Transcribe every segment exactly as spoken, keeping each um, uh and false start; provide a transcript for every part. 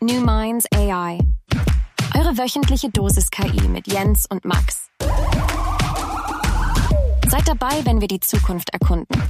New Minds A I. Eure wöchentliche Dosis K I mit Jens und Max. Seid dabei, wenn wir die Zukunft erkunden.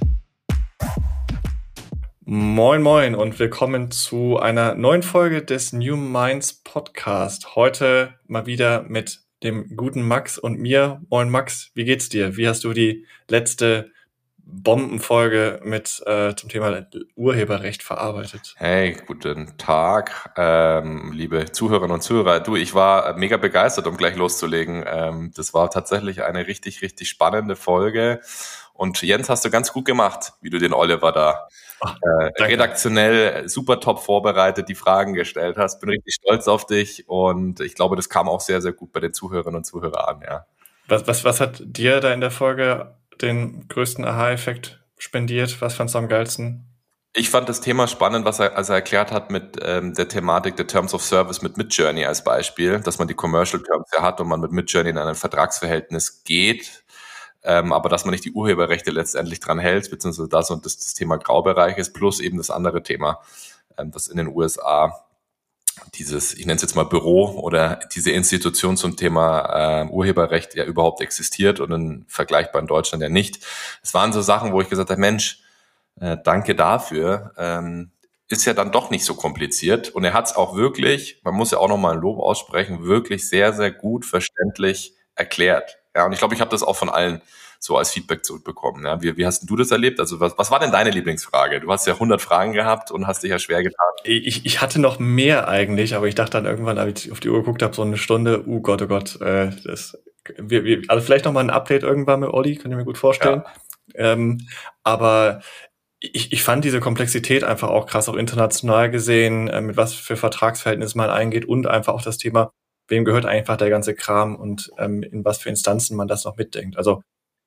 Moin moin und willkommen zu einer neuen Folge des New Minds Podcast. Heute mal wieder mit dem guten Max und mir. Moin Max, wie geht's dir? Wie hast du die letzte Bombenfolge mit äh, zum Thema Urheberrecht verarbeitet? Hey, guten Tag, ähm, liebe Zuhörerinnen und Zuhörer. Du, ich war mega begeistert, um gleich loszulegen. Ähm, das war tatsächlich eine richtig, richtig spannende Folge. Und Jens, hast du ganz gut gemacht, wie du den Oliver da Ach, äh, redaktionell super top vorbereitet, die Fragen gestellt hast. Bin richtig stolz auf dich und ich glaube, das kam auch sehr, sehr gut bei den Zuhörerinnen und Zuhörern an, ja. Was, was, was hat dir da in der Folge den größten Aha-Effekt spendiert? Was fandst du am geilsten? Ich fand das Thema spannend, was er, als er erklärt hat mit ähm, der Thematik der Terms of Service mit Midjourney als Beispiel, dass man die Commercial Terms ja hat und man mit Midjourney in ein Vertragsverhältnis geht, ähm, aber dass man nicht die Urheberrechte letztendlich dran hält, beziehungsweise das und das, das Thema Graubereich ist, plus eben das andere Thema, ähm, das in den U S A dieses, ich nenne es jetzt mal Büro oder diese Institution zum Thema äh, Urheberrecht ja überhaupt existiert und in vergleichbar in Deutschland ja nicht. Es waren so Sachen, wo ich gesagt habe, Mensch, äh, danke dafür, ähm, ist ja dann doch nicht so kompliziert und er hat es auch wirklich, man muss ja auch nochmal ein Lob aussprechen, wirklich sehr, sehr gut verständlich erklärt. Ja, und ich glaube, ich habe das auch von allen so als Feedback zurückbekommen. Ja, wie, wie hast denn du das erlebt? Also was, was war denn deine Lieblingsfrage? Du hast ja hundert Fragen gehabt und hast dich ja schwer getan. Ich, ich hatte noch mehr eigentlich, aber ich dachte dann irgendwann, als ich auf die Uhr geguckt habe, so eine Stunde, oh Gott, oh Gott, äh, das, wir, wir, also vielleicht noch mal ein Update irgendwann mit Olli, könnt ihr mir gut vorstellen. Ja. Ähm, aber ich, ich fand diese Komplexität einfach auch krass, auch international gesehen, äh, mit was für Vertragsverhältnisse man eingeht und einfach auch das Thema, wem gehört einfach der ganze Kram und ähm, in was für Instanzen man das noch mitdenkt. Also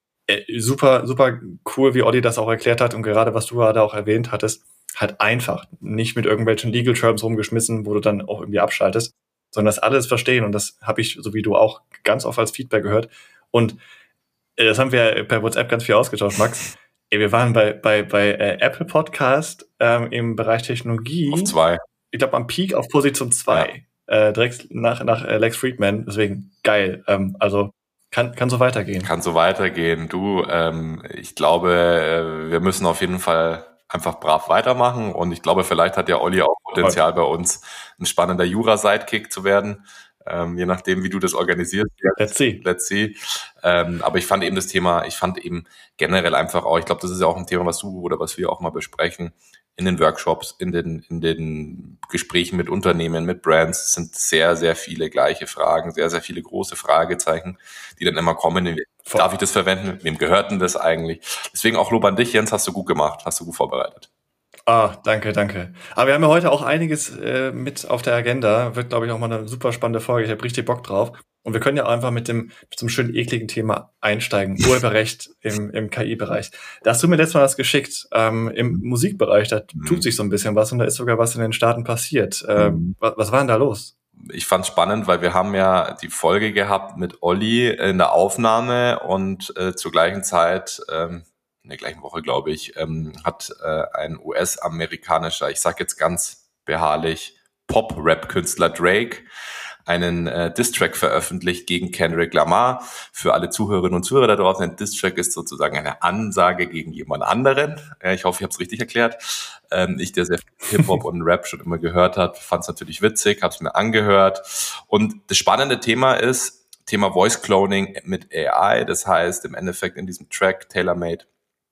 super, super cool, wie Olli das auch erklärt hat und gerade was du gerade auch erwähnt hattest, halt einfach, nicht mit irgendwelchen Legal Terms rumgeschmissen, wo du dann auch irgendwie abschaltest, sondern das alles verstehen und das habe ich, so wie du auch, ganz oft als Feedback gehört und äh, das haben wir per WhatsApp ganz viel ausgetauscht, Max. Ey, wir waren bei bei bei äh, Apple Podcast ähm, im Bereich Technologie. Auf zwei. Ich glaube am Peak auf Position zwei, ja. äh, direkt nach nach äh, Lex Friedman, deswegen geil. Ähm, also Kann, kann so weitergehen. Kann so weitergehen. Du, ähm, ich glaube, äh, wir müssen auf jeden Fall einfach brav weitermachen und ich glaube, vielleicht hat ja Olli auch Potenzial bei uns, ein spannender Jura-Sidekick zu werden, ähm, je nachdem, wie du das organisierst. Let's see. Let's see. Ähm, aber ich fand eben das Thema, ich fand eben generell einfach auch, ich glaube, das ist ja auch ein Thema, was du oder was wir auch mal besprechen, in den Workshops, in den, in den Gesprächen mit Unternehmen, mit Brands, es sind sehr, sehr viele gleiche Fragen, sehr, sehr viele große Fragezeichen, die dann immer kommen. Darf ich das verwenden? Wem gehört denn das eigentlich? Deswegen auch Lob an dich, Jens, hast du gut gemacht, hast du gut vorbereitet. Ah, danke, danke. Aber wir haben ja heute auch einiges äh, mit auf der Agenda. Wird, glaube ich, auch mal eine super spannende Folge. Ich habe richtig Bock drauf. Und wir können ja einfach mit dem mit so einem schönen ekligen Thema einsteigen. Urheberrecht im, im K I-Bereich. Da hast du mir letztes Mal was geschickt. Ähm, Im Musikbereich, da mhm. tut sich so ein bisschen was und da ist sogar was in den Staaten passiert. Ähm, mhm. was, was war denn da los? Ich fand's spannend, weil wir haben ja die Folge gehabt mit Olli in der Aufnahme und äh, zur gleichen Zeit, ähm, in der gleichen Woche, glaube ich, ähm, hat äh, ein U S-amerikanischer, ich sag jetzt ganz beharrlich, Pop-Rap-Künstler Drake einen äh, Diss-Track veröffentlicht gegen Kendrick Lamar. Für alle Zuhörerinnen und Zuhörer da draußen, ein Diss-Track ist sozusagen eine Ansage gegen jemand anderen. Ja, ich hoffe, ich habe es richtig erklärt. Ähm, ich, der sehr viel Hip-Hop und Rap schon immer gehört hat, fand es natürlich witzig, habe es mir angehört. Und das spannende Thema ist, Thema Voice Cloning mit A I. Das heißt, im Endeffekt in diesem Track, Tailor-Made,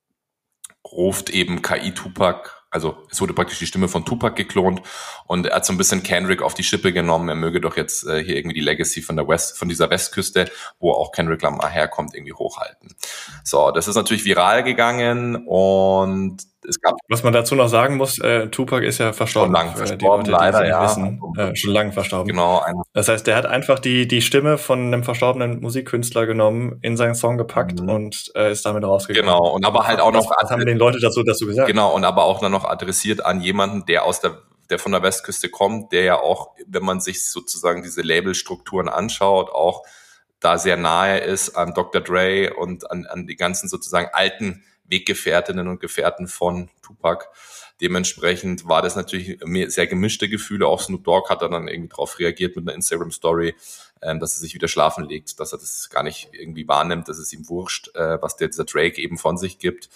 ruft eben K I Tupac, also es wurde praktisch die Stimme von Tupac geklont und er hat so ein bisschen Kendrick auf die Schippe genommen, er möge doch jetzt äh, hier irgendwie die Legacy von der West, von dieser Westküste, wo auch Kendrick Lamar herkommt, irgendwie hochhalten. So, das ist natürlich viral gegangen und es gab... Was man dazu noch sagen muss, äh, Tupac ist ja verstorben. Schon lange verstorben, die Leute, leider, die ja. Wissen, äh, schon lange verstorben. Genau. Ein das heißt, der hat einfach die die Stimme von einem verstorbenen Musikkünstler genommen, in seinen Song gepackt mhm. und äh, ist damit rausgegangen. Genau, und aber halt auch noch... Was haben den Leute dazu, dazu gesagt? Genau, und aber auch dann noch adressiert an jemanden, der aus der der von der Westküste kommt, der ja auch, wenn man sich sozusagen diese Labelstrukturen anschaut, auch da sehr nahe ist an Doktor Dre und an, an die ganzen sozusagen alten Weggefährtinnen und Gefährten von Tupac. Dementsprechend war das natürlich sehr gemischte Gefühle. Auch Snoop Dogg hat dann irgendwie darauf reagiert mit einer Instagram-Story, ähm, dass er sich wieder schlafen legt, dass er das gar nicht irgendwie wahrnimmt, dass es ihm wurscht, äh, was der, dieser Drake eben von sich gibt.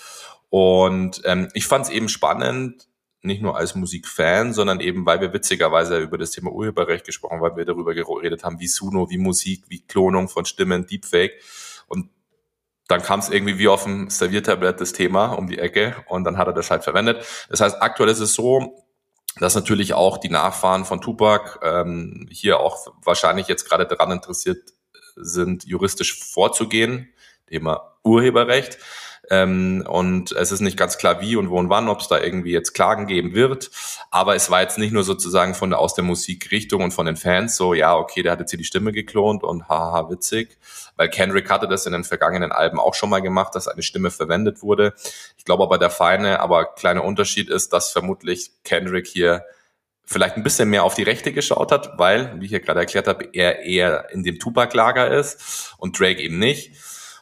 Und ähm, ich fand es eben spannend, nicht nur als Musikfan, sondern eben, weil wir witzigerweise über das Thema Urheberrecht gesprochen haben, weil wir darüber geredet haben, wie Suno, wie Musik, wie Klonung von Stimmen, Deepfake. Und dann kam es irgendwie wie auf dem Serviertablett das Thema um die Ecke und dann hat er das halt verwendet. Das heißt, aktuell ist es so, dass natürlich auch die Nachfahren von Tupac ähm, hier auch wahrscheinlich jetzt gerade daran interessiert sind, juristisch vorzugehen, Thema Urheberrecht. Ähm, und es ist nicht ganz klar, wie und wo und wann, ob es da irgendwie jetzt Klagen geben wird. Aber es war jetzt nicht nur sozusagen von der, aus der Musikrichtung und von den Fans so, ja, okay, der hat jetzt hier die Stimme geklont und haha, witzig. Weil Kendrick hatte das in den vergangenen Alben auch schon mal gemacht, dass eine Stimme verwendet wurde. Ich glaube aber, der feine, aber kleine Unterschied ist, dass vermutlich Kendrick hier vielleicht ein bisschen mehr auf die Rechte geschaut hat, weil, wie ich ja gerade erklärt habe, er eher in dem Tupac-Lager ist und Drake eben nicht.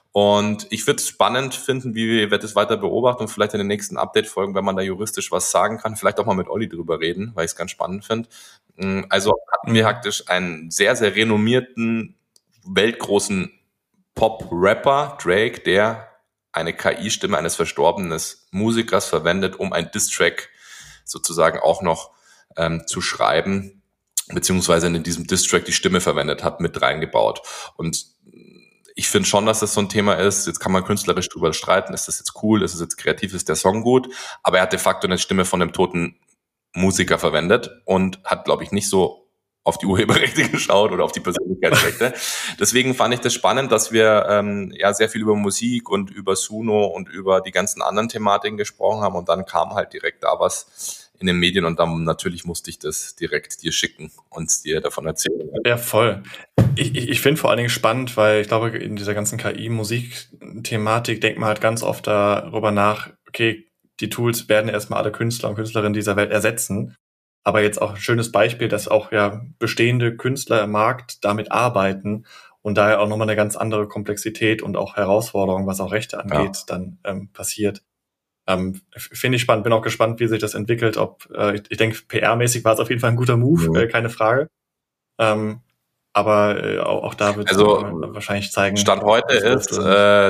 Und ich würde es spannend finden, wie wir das weiter beobachten und vielleicht in den nächsten Update-Folgen, wenn man da juristisch was sagen kann, vielleicht auch mal mit Olli drüber reden, weil ich es ganz spannend finde. Also hatten wir praktisch einen sehr, sehr renommierten, weltgroßen Pop-Rapper, Drake, der eine K I-Stimme eines verstorbenen Musikers verwendet, um ein Diss-Track sozusagen auch noch ähm, zu schreiben, beziehungsweise in diesem Diss-Track die Stimme verwendet hat, mit reingebaut. Und ich finde schon, dass das so ein Thema ist. Jetzt kann man künstlerisch drüber streiten. Ist das jetzt cool? Ist es jetzt kreativ? Ist der Song gut? Aber er hat de facto eine Stimme von einem toten Musiker verwendet und hat, glaube ich, nicht so auf die Urheberrechte geschaut oder auf die Persönlichkeitsrechte. Deswegen fand ich das spannend, dass wir ähm, ja sehr viel über Musik und über Suno und über die ganzen anderen Thematiken gesprochen haben und dann kam halt direkt da was in den Medien und dann natürlich musste ich das direkt dir schicken und dir davon erzählen. Ja, voll. Ich, ich, ich finde vor allen Dingen spannend, weil ich glaube, in dieser ganzen K I-Musik-Thematik denkt man halt ganz oft darüber nach, okay, die Tools werden erstmal alle Künstler und Künstlerinnen dieser Welt ersetzen. Aber jetzt auch ein schönes Beispiel, dass auch ja bestehende Künstler im Markt damit arbeiten und daher auch nochmal eine ganz andere Komplexität und auch Herausforderung, was auch Rechte angeht, ja. dann ähm, passiert. Ähm, Finde ich spannend, bin auch gespannt, wie sich das entwickelt. Ob äh, ich, ich denke, P R-mäßig war es auf jeden Fall ein guter Move, mhm. äh, keine Frage. Ähm, aber äh, auch, auch da wird es also, wahrscheinlich zeigen. Stand heute ist, äh,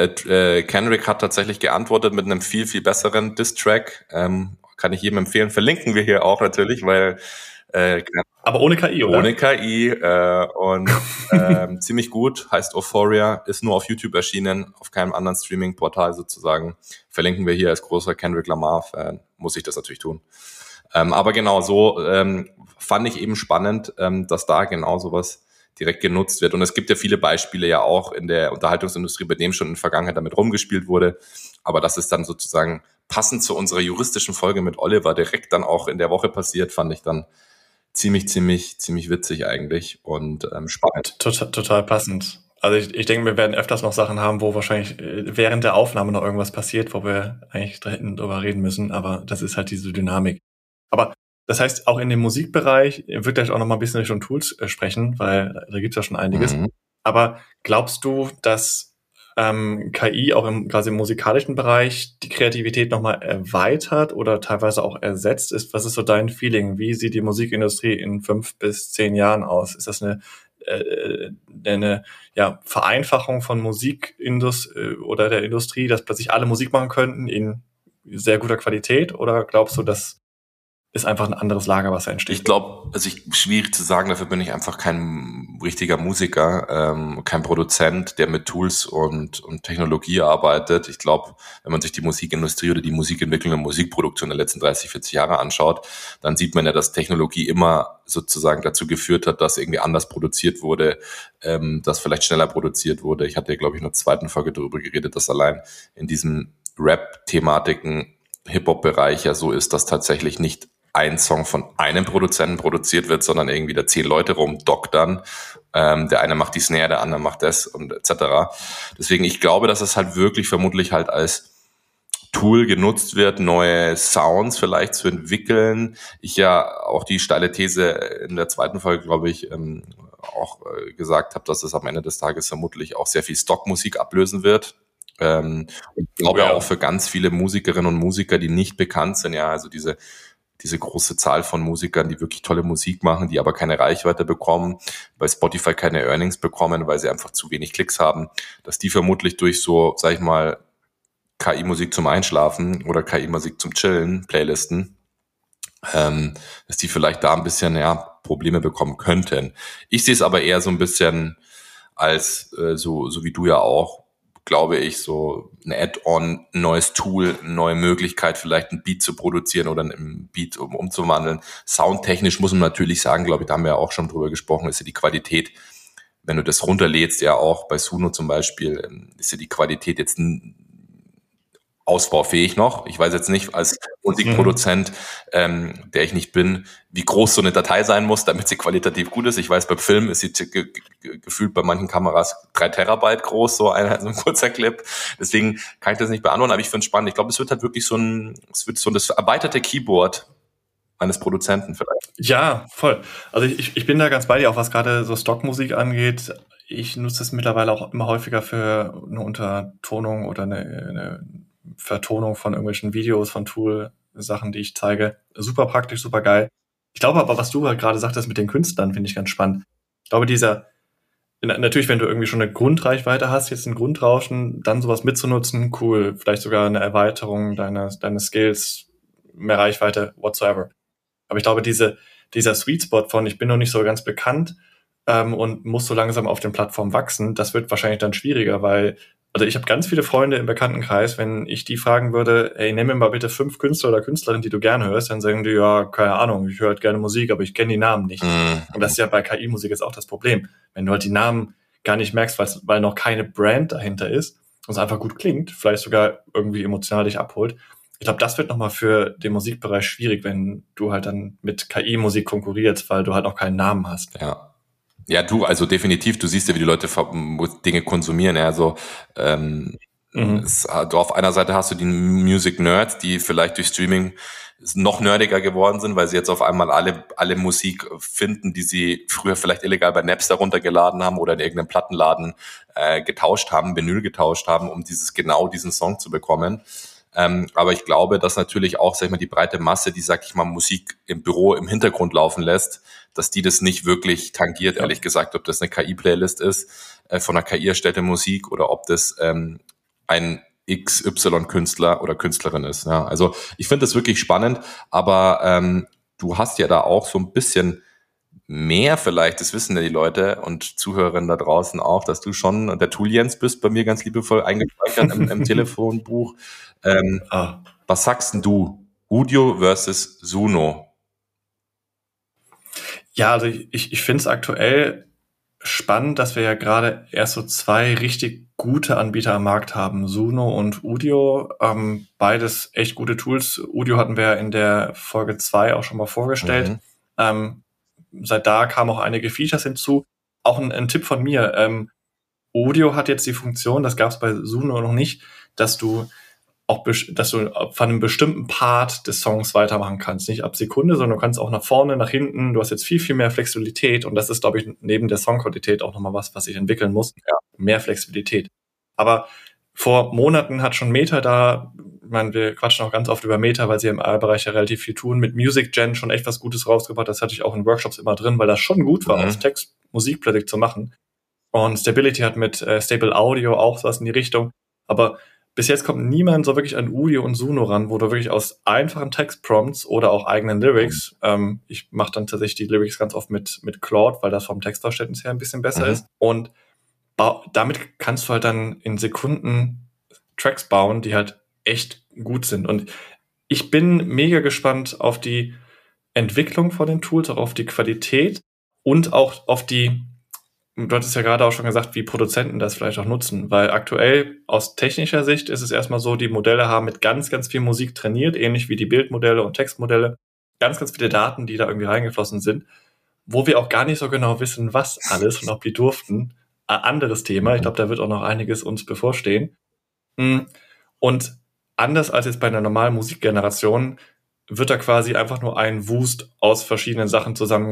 äh, Kendrick hat tatsächlich geantwortet mit einem viel, viel besseren Diss-Track. Ähm, kann ich jedem empfehlen. Verlinken wir hier auch natürlich, weil äh, aber ohne K I, oder? Ohne K I äh, und äh, ziemlich gut, heißt Euphoria, ist nur auf YouTube erschienen, auf keinem anderen Streaming-Portal sozusagen. Verlinken wir hier als großer Kendrick Lamar-Fan, muss ich das natürlich tun. Ähm, aber genau so ähm, fand ich eben spannend, ähm, dass da genau sowas direkt genutzt wird. Und es gibt ja viele Beispiele ja auch in der Unterhaltungsindustrie, bei dem schon in der Vergangenheit damit rumgespielt wurde. Aber das ist dann sozusagen passend zu unserer juristischen Folge mit Oliver direkt dann auch in der Woche passiert, fand ich dann ziemlich, ziemlich, ziemlich witzig eigentlich und ähm, spannend. Total, total passend. Also ich, ich denke, wir werden öfters noch Sachen haben, wo wahrscheinlich während der Aufnahme noch irgendwas passiert, wo wir eigentlich da hinten drüber reden müssen, aber das ist halt diese Dynamik. Aber das heißt, auch in dem Musikbereich wird gleich auch noch mal ein bisschen Richtung Tools äh, sprechen, weil da gibt's ja schon einiges. Mhm. Aber glaubst du, dass ähm, K I auch im quasi im musikalischen Bereich die Kreativität noch mal erweitert oder teilweise auch ersetzt ist? Was ist so dein Feeling? Wie sieht die Musikindustrie in fünf bis zehn Jahren aus? Ist das eine äh, eine ja, Vereinfachung von Musikindustrie oder der Industrie, dass plötzlich alle Musik machen könnten in sehr guter Qualität? Oder glaubst du, dass ist einfach ein anderes Lager, was da entsteht? Ich glaube, also ich, schwierig zu sagen, dafür bin ich einfach kein richtiger Musiker, ähm, kein Produzent, der mit Tools und, und Technologie arbeitet. Ich glaube, wenn man sich die Musikindustrie oder die Musikentwicklung und Musikproduktion der letzten dreißig, vierzig Jahre anschaut, dann sieht man ja, dass Technologie immer sozusagen dazu geführt hat, dass irgendwie anders produziert wurde, ähm, dass vielleicht schneller produziert wurde. Ich hatte ja, glaube ich, in der zweiten Folge darüber geredet, dass allein in diesen Rap-Thematiken Hip-Hop-Bereich ja so ist, dass tatsächlich nicht ein Song von einem Produzenten produziert wird, sondern irgendwie da zehn Leute rumdoktern. Ähm, der eine macht die Snare, der andere macht das und et cetera. Deswegen, ich glaube, dass es halt wirklich vermutlich halt als Tool genutzt wird, neue Sounds vielleicht zu entwickeln. Ich ja auch die steile These in der zweiten Folge, glaube ich, ähm, auch äh, gesagt habe, dass es am Ende des Tages vermutlich auch sehr viel Stockmusik ablösen wird. Ähm, ich glaube ja. auch für ganz viele Musikerinnen und Musiker, die nicht bekannt sind, ja, also diese diese große Zahl von Musikern, die wirklich tolle Musik machen, die aber keine Reichweite bekommen, bei Spotify keine Earnings bekommen, weil sie einfach zu wenig Klicks haben, dass die vermutlich durch so, sag ich mal, K I-Musik zum Einschlafen oder K I-Musik zum Chillen, Playlisten, ähm, dass die vielleicht da ein bisschen ja, Probleme bekommen könnten. Ich sehe es aber eher so ein bisschen als, äh, so, so wie du ja auch, glaube ich, so ein Add-on, ein neues Tool, eine neue Möglichkeit, vielleicht ein Beat zu produzieren oder einen Beat um, umzuwandeln. Soundtechnisch muss man natürlich sagen, glaube ich, da haben wir ja auch schon drüber gesprochen, ist ja die Qualität, wenn du das runterlädst, ja auch bei Suno zum Beispiel, ist ja die Qualität jetzt ausbaufähig noch. Ich weiß jetzt nicht als Musikproduzent, mhm. ähm, der ich nicht bin, wie groß so eine Datei sein muss, damit sie qualitativ gut ist. Ich weiß, beim Film ist sie ge- ge- gefühlt bei manchen Kameras drei Terabyte groß, so ein, so ein kurzer Clip. Deswegen kann ich das nicht beantworten, aber ich finde es spannend. Ich glaube, es wird halt wirklich so ein, es wird so das erweiterte Keyboard eines Produzenten vielleicht. Ja, voll. Also ich, ich bin da ganz bei dir, auch was gerade so Stockmusik angeht. Ich nutze es mittlerweile auch immer häufiger für eine Untertonung oder eine, eine Vertonung von irgendwelchen Videos, von Tool-Sachen, die ich zeige. Super praktisch, super geil. Ich glaube aber, was du halt gerade sagtest mit den Künstlern, finde ich ganz spannend. Ich glaube, dieser, natürlich, wenn du irgendwie schon eine Grundreichweite hast, jetzt ein Grundrauschen, dann sowas mitzunutzen, cool. Vielleicht sogar eine Erweiterung deiner, deines Skills, mehr Reichweite, whatsoever. Aber ich glaube, diese, dieser Sweet Spot von, ich bin noch nicht so ganz bekannt ähm, und muss so langsam auf den Plattformen wachsen, das wird wahrscheinlich dann schwieriger, weil, also ich habe ganz viele Freunde im Bekanntenkreis, wenn ich die fragen würde, ey, nenn mir mal bitte fünf Künstler oder Künstlerinnen, die du gerne hörst, dann sagen die, ja, keine Ahnung, ich höre halt gerne Musik, aber ich kenne die Namen nicht. Mhm. Und das ist ja bei K I-Musik jetzt auch das Problem. Wenn du halt die Namen gar nicht merkst, weil noch keine Brand dahinter ist und es einfach gut klingt, vielleicht sogar irgendwie emotional dich abholt, ich glaube, das wird nochmal für den Musikbereich schwierig, wenn du halt dann mit K I-Musik konkurrierst, weil du halt noch keinen Namen hast. Ja. Ja, du, also definitiv, du siehst ja, wie die Leute Dinge konsumieren, ja, so, ähm, mhm. es, du auf einer Seite hast du die Music Nerds, die vielleicht durch Streaming noch nerdiger geworden sind, weil sie jetzt auf einmal alle, alle Musik finden, die sie früher vielleicht illegal bei Napster runtergeladen haben oder in irgendeinem Plattenladen, äh, getauscht haben, Vinyl getauscht haben, um dieses, genau diesen Song zu bekommen. Ähm, aber ich glaube, dass natürlich auch, sag ich mal, die breite Masse, die, sag ich mal, Musik im Büro im Hintergrund laufen lässt, dass die das nicht wirklich tangiert, ja. Ehrlich gesagt, ob das eine K I-Playlist ist, äh, von einer K I erstellte Musik oder ob das ähm, ein X Y-Künstler oder Künstlerin ist. Ja. Also ich finde das wirklich spannend, aber ähm, du hast ja da auch so ein bisschen mehr vielleicht, das wissen ja die Leute und Zuhörerinnen da draußen auch, dass du schon der Tool Jens bist, bei mir ganz liebevoll eingespeichert im, im Telefonbuch. Ähm, ah. Was sagst denn du? Udio versus Suno. Ja, also ich, ich finde es aktuell spannend, dass wir ja gerade erst so zwei richtig gute Anbieter am Markt haben. Suno und Udio, ähm, beides echt gute Tools. Udio hatten wir in der Folge zwei auch schon mal vorgestellt. Mhm. Ähm, seit da kamen auch einige Features hinzu. Auch ein, ein Tipp von mir. Ähm, Udio hat jetzt die Funktion, das gab es bei Suno noch nicht, dass du auch, dass du von einem bestimmten Part des Songs weitermachen kannst. Nicht ab Sekunde, sondern du kannst auch nach vorne, nach hinten. Du hast jetzt viel, viel mehr Flexibilität. Und das ist, glaube ich, neben der Songqualität auch nochmal was, was ich entwickeln muss. Ja, mehr Flexibilität. Aber vor Monaten hat schon Meta da, ich meine, wir quatschen auch ganz oft über Meta, weil sie im A I-Bereich ja relativ viel tun, mit Music Gen schon echt was Gutes rausgebracht. Das hatte ich auch in Workshops immer drin, weil das schon gut war, mhm. aus Text Musik plötzlich zu machen. Und Stability hat mit äh, Stable Audio auch was in die Richtung. Aber bis jetzt kommt niemand so wirklich an Udio und Suno ran, wo du wirklich aus einfachen Textprompts oder auch eigenen Lyrics, mhm. ähm, ich mache dann tatsächlich die Lyrics ganz oft mit mit Claude, weil das vom Textverständnis her ein bisschen besser mhm. ist. Und ba- damit kannst du halt dann in Sekunden Tracks bauen, die halt echt gut sind. Und ich bin mega gespannt auf die Entwicklung von den Tools, auch auf die Qualität und auch auf die, du hattest ja gerade auch schon gesagt, wie Produzenten das vielleicht auch nutzen, weil aktuell aus technischer Sicht ist es erstmal so, die Modelle haben mit ganz, ganz viel Musik trainiert, ähnlich wie die Bildmodelle und Textmodelle, ganz, ganz viele Daten, die da irgendwie reingeflossen sind, wo wir auch gar nicht so genau wissen, was alles und ob die durften. Ein anderes Thema, ich glaube, da wird auch noch einiges uns bevorstehen. Und anders als jetzt bei einer normalen Musikgeneration wird da quasi einfach nur ein Wust aus verschiedenen Sachen zusammen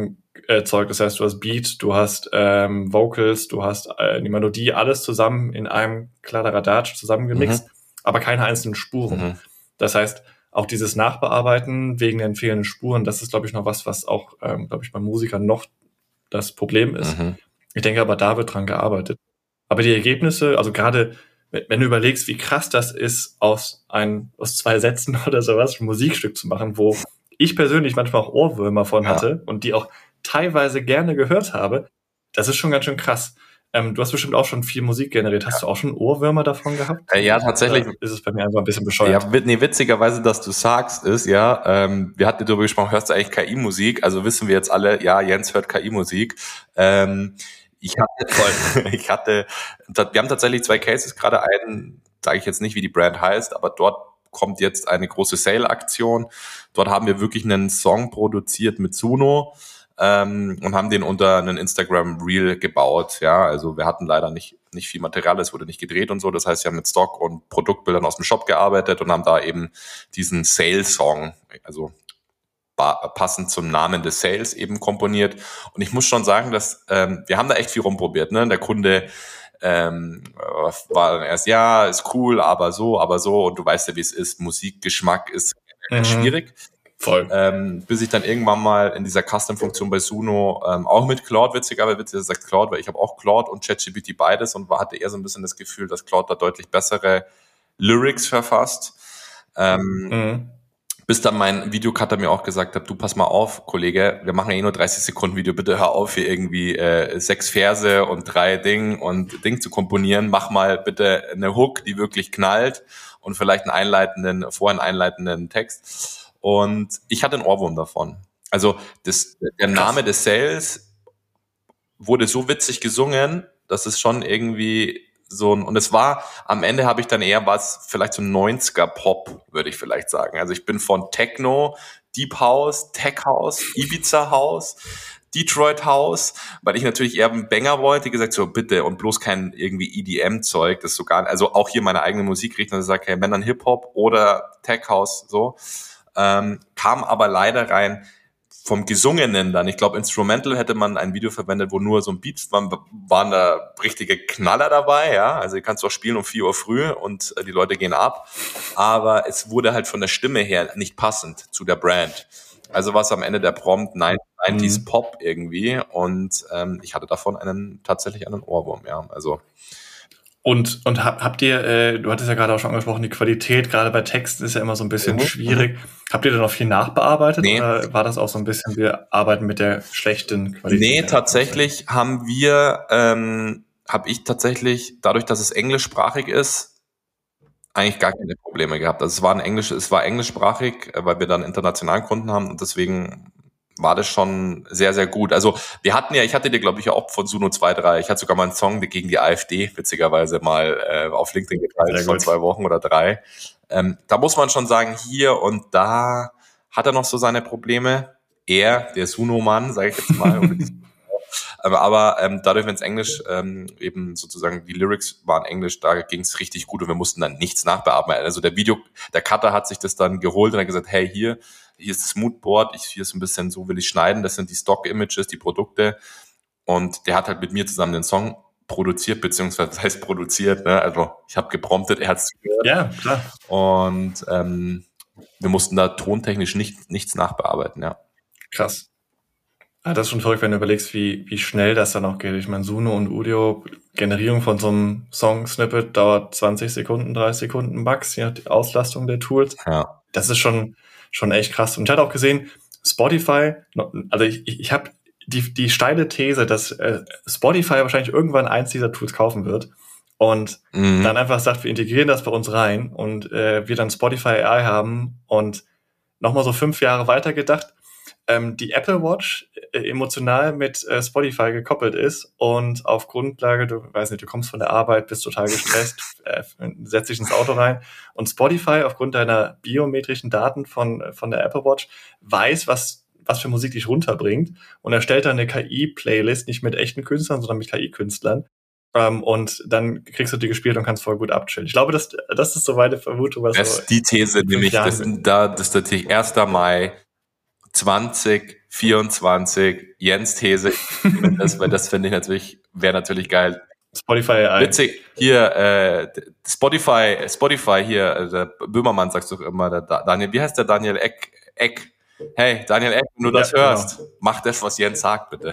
Musikzeug. Äh, das heißt, du hast Beat, du hast ähm, Vocals, du hast äh, die Melodie, alles zusammen in einem Kladderadatsch zusammengemixt, mhm. aber keine einzelnen Spuren. Mhm. Das heißt, auch dieses Nachbearbeiten wegen den fehlenden Spuren, das ist, glaube ich, noch was, was auch, ähm, glaube ich, bei Musikern noch das Problem ist. Mhm. Ich denke aber, da wird dran gearbeitet. Aber die Ergebnisse, also gerade wenn du überlegst, wie krass das ist, aus ein, aus zwei Sätzen oder sowas ein Musikstück zu machen, wo ich persönlich manchmal auch Ohrwürmer von hatte ja. und die auch teilweise gerne gehört habe, das ist schon ganz schön krass. Ähm, du hast bestimmt auch schon viel Musik generiert. Hast ja. du auch schon Ohrwürmer davon gehabt? Äh, ja, tatsächlich. Oder ist es bei mir einfach ein bisschen bescheuert? Ja, nee, witzigerweise, dass du sagst, ist, ja, ähm, wir hatten darüber gesprochen, hörst du eigentlich K I-Musik? Also wissen wir jetzt alle, ja, Jens hört K I-Musik. Ähm, Ich hatte, ich hatte, wir haben tatsächlich zwei Cases, gerade einen, sage ich jetzt nicht, wie die Brand heißt, aber dort kommt jetzt eine große Sale-Aktion. Dort haben wir wirklich einen Song produziert mit Suno ähm, und haben den unter einen Instagram-Reel gebaut. Ja, also wir hatten leider nicht nicht viel Material, es wurde nicht gedreht und so. Das heißt, wir haben mit Stock und Produktbildern aus dem Shop gearbeitet und haben da eben diesen Sale-Song, also passend zum Namen des Sales eben komponiert. Und ich muss schon sagen, dass ähm, wir haben da echt viel rumprobiert. Ne? Der Kunde ähm, war dann erst, ja, ist cool, aber so, aber so. Und du weißt ja, wie es ist. Musikgeschmack ist mhm. schwierig. Voll. Ähm, bis ich dann irgendwann mal in dieser Custom-Funktion bei Suno ähm, auch mit Claude, witzigerweise witzig, sagt Claude, weil ich habe auch Claude und ChatGPT beides und war, hatte eher so ein bisschen das Gefühl, dass Claude da deutlich bessere Lyrics verfasst. Ähm, mhm. Bis dann mein Videocutter mir auch gesagt hat, du pass mal auf, Kollege, wir machen ja eh nur dreißig Sekunden Video, bitte hör auf, hier irgendwie äh, sechs Verse und drei Ding und Ding zu komponieren, mach mal bitte eine Hook, die wirklich knallt und vielleicht einen einleitenden, vorher einen einleitenden Text. Und ich hatte einen Ohrwurm davon. Also das, der Name des Sales wurde so witzig gesungen, dass es schon irgendwie so ein, und es war, am Ende habe ich dann eher was, vielleicht so ein neunziger-Pop, würde ich vielleicht sagen. Also ich bin von Techno, Deep House, Tech House, Ibiza House, Detroit House, weil ich natürlich eher einen Banger wollte, gesagt so, bitte, und bloß kein irgendwie E D M-Zeug, das so gar, also auch hier meine eigene Musikrichtung, dass ich sage, hey, wenn dann Hip-Hop oder Tech House, so, ähm, kam aber leider rein, vom Gesungenen dann, ich glaube, Instrumental hätte man ein Video verwendet, wo nur so ein Beat, waren, waren da richtige Knaller dabei, ja, also die kannst du auch spielen um vier Uhr früh und äh, die Leute gehen ab, aber es wurde halt von der Stimme her nicht passend zu der Brand. Also war es am Ende der Prompt neunziger mhm. Pop irgendwie und ähm, ich hatte davon einen tatsächlich einen Ohrwurm, ja, also Und, und hab, habt ihr, äh, du hattest ja gerade auch schon angesprochen, die Qualität, gerade bei Texten ist ja immer so ein bisschen mhm. schwierig. Habt ihr da noch viel nachbearbeitet nee. oder war das auch so ein bisschen, wir arbeiten mit der schlechten Qualität? Nee, tatsächlich haben wir, ähm, habe ich tatsächlich, dadurch, dass es englischsprachig ist, eigentlich gar keine Probleme gehabt. Also es war ein Englisch, es war englischsprachig, weil wir dann internationalen Kunden haben und deswegen war das schon sehr, sehr gut. Also wir hatten ja, ich hatte dir, glaube ich, ja auch von Suno zwei, drei, ich hatte sogar mal einen Song gegen die AfD, witzigerweise mal äh, auf LinkedIn geteilt vor zwei Wochen oder drei. Ähm, da muss man schon sagen, hier und da hat er noch so seine Probleme. Er, der Suno-Mann, sage ich jetzt mal. aber aber ähm, dadurch, wenn es Englisch ähm, eben sozusagen, die Lyrics waren Englisch, da ging es richtig gut und wir mussten dann nichts nachbearbeiten. Also der Video, der Cutter hat sich das dann geholt und hat gesagt, hey, hier, hier ist das Moodboard, ich, hier ist ein bisschen, so will ich schneiden, das sind die Stock-Images, die Produkte und der hat halt mit mir zusammen den Song produziert, beziehungsweise das heißt produziert, ne? Also ich habe gepromptet, er hat es gehört. Ja, klar. Und ähm, wir mussten da tontechnisch nicht, nichts nachbearbeiten, ja. Krass. Ah, das ist schon verrückt, wenn du überlegst, wie, wie schnell das dann auch geht. Ich meine, Suno und Udio, Generierung von so einem Song-Snippet dauert zwanzig Sekunden, dreißig Sekunden max, je nach Auslastung der Tools. Ja. Das ist schon schon echt krass. Und ich hatte auch gesehen, Spotify, also ich, ich, ich habe die, die steile These, dass äh, Spotify wahrscheinlich irgendwann eins dieser Tools kaufen wird und mhm. dann einfach sagt, wir integrieren das bei uns rein und äh, wir dann Spotify A I haben und nochmal so fünf Jahre weitergedacht, ähm, die Apple Watch äh, emotional mit äh, Spotify gekoppelt ist und auf Grundlage, du weißt nicht, du kommst von der Arbeit, bist total gestresst, äh, setzt dich ins Auto rein und Spotify aufgrund deiner biometrischen Daten von von der Apple Watch weiß, was was für Musik dich runterbringt und erstellt dann eine K I-Playlist, nicht mit echten Künstlern, sondern mit K I-Künstlern. Um, und dann kriegst du die gespielt und kannst voll gut abchillen. Ich glaube, das, das ist so meine Vermutung. Was das ist die These, nämlich, das, da, das ist natürlich erster Mai zwanzig vierundzwanzig Jens These. Das, das finde ich natürlich, wäre natürlich geil. Spotify ein. Witzig, hier, äh, Spotify, Spotify hier, äh, der Böhmermann sagst du immer, der Daniel, wie heißt der Daniel Eck? Eck. Hey, Daniel Eck, wenn du ja, das hörst, genau. Mach das, was Jens sagt, bitte.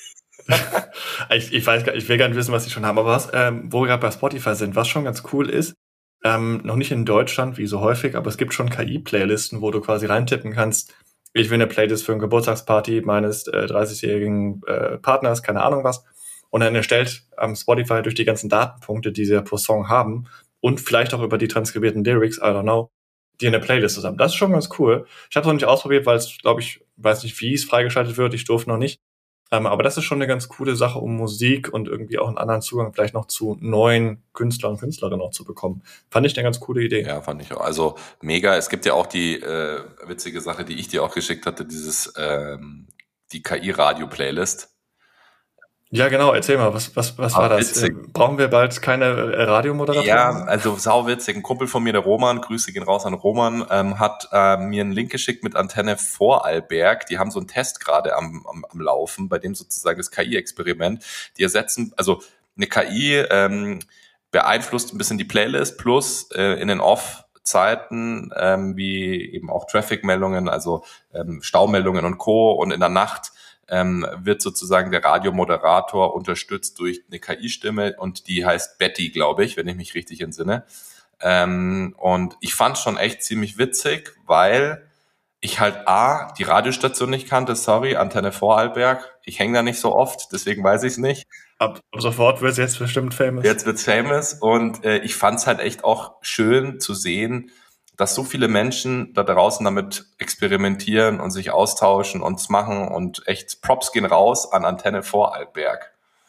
ich, ich weiß gar, ich will gar nicht wissen, was sie schon haben, aber was, ähm, wo wir gerade bei Spotify sind, was schon ganz cool ist, ähm, noch nicht in Deutschland, wie so häufig, aber es gibt schon K I-Playlisten, wo du quasi reintippen kannst, ich will eine Playlist für eine Geburtstagsparty meines äh, dreißigjährigen äh, Partners, keine Ahnung was. Und dann erstellt ähm, Spotify durch die ganzen Datenpunkte, die sie pro Song haben und vielleicht auch über die transkribierten Lyrics, I don't know, die in der Playlist zusammen. Das ist schon ganz cool. Ich habe es noch nicht ausprobiert, weil es, glaube ich, weiß nicht, wie es freigeschaltet wird. Ich durfte noch nicht. Ähm, aber das ist schon eine ganz coole Sache, um Musik und irgendwie auch einen anderen Zugang vielleicht noch zu neuen Künstlern und Künstlerinnen auch zu bekommen. Fand ich eine ganz coole Idee. Ja, fand ich auch. Also mega. Es gibt ja auch die äh, witzige Sache, die ich dir auch geschickt hatte, dieses ähm, die K I-Radio-Playlist. Ja, genau, erzähl mal, was, was, was war das? Witzig. Brauchen wir bald keine äh, Radiomoderatoren? Ja, also sauwitzig. Ein Kumpel von mir, der Roman, Grüße gehen raus an Roman, ähm, hat äh, mir einen Link geschickt mit Antenne Vorarlberg. Die haben so einen Test gerade am, am, am Laufen, bei dem sozusagen das K I-Experiment. Die ersetzen, also eine K I ähm, beeinflusst ein bisschen die Playlist, plus äh, in den Off-Zeiten, ähm, wie eben auch Traffic-Meldungen, also ähm, Staumeldungen und Co. Und in der Nacht Ähm, wird sozusagen der Radiomoderator unterstützt durch eine K I-Stimme und die heißt Betty, glaube ich, wenn ich mich richtig entsinne. Ähm, und ich fand schon echt ziemlich witzig, weil ich halt A, die Radiostation nicht kannte, sorry, Antenne Vorarlberg. Ich hänge da nicht so oft, deswegen weiß ich es nicht. Ab, ab sofort wird es jetzt bestimmt famous. Jetzt wird's famous und äh, ich fand es halt echt auch schön zu sehen, dass so viele Menschen da draußen damit experimentieren und sich austauschen und es machen und echt Props gehen raus an Antenne Vorarlberg.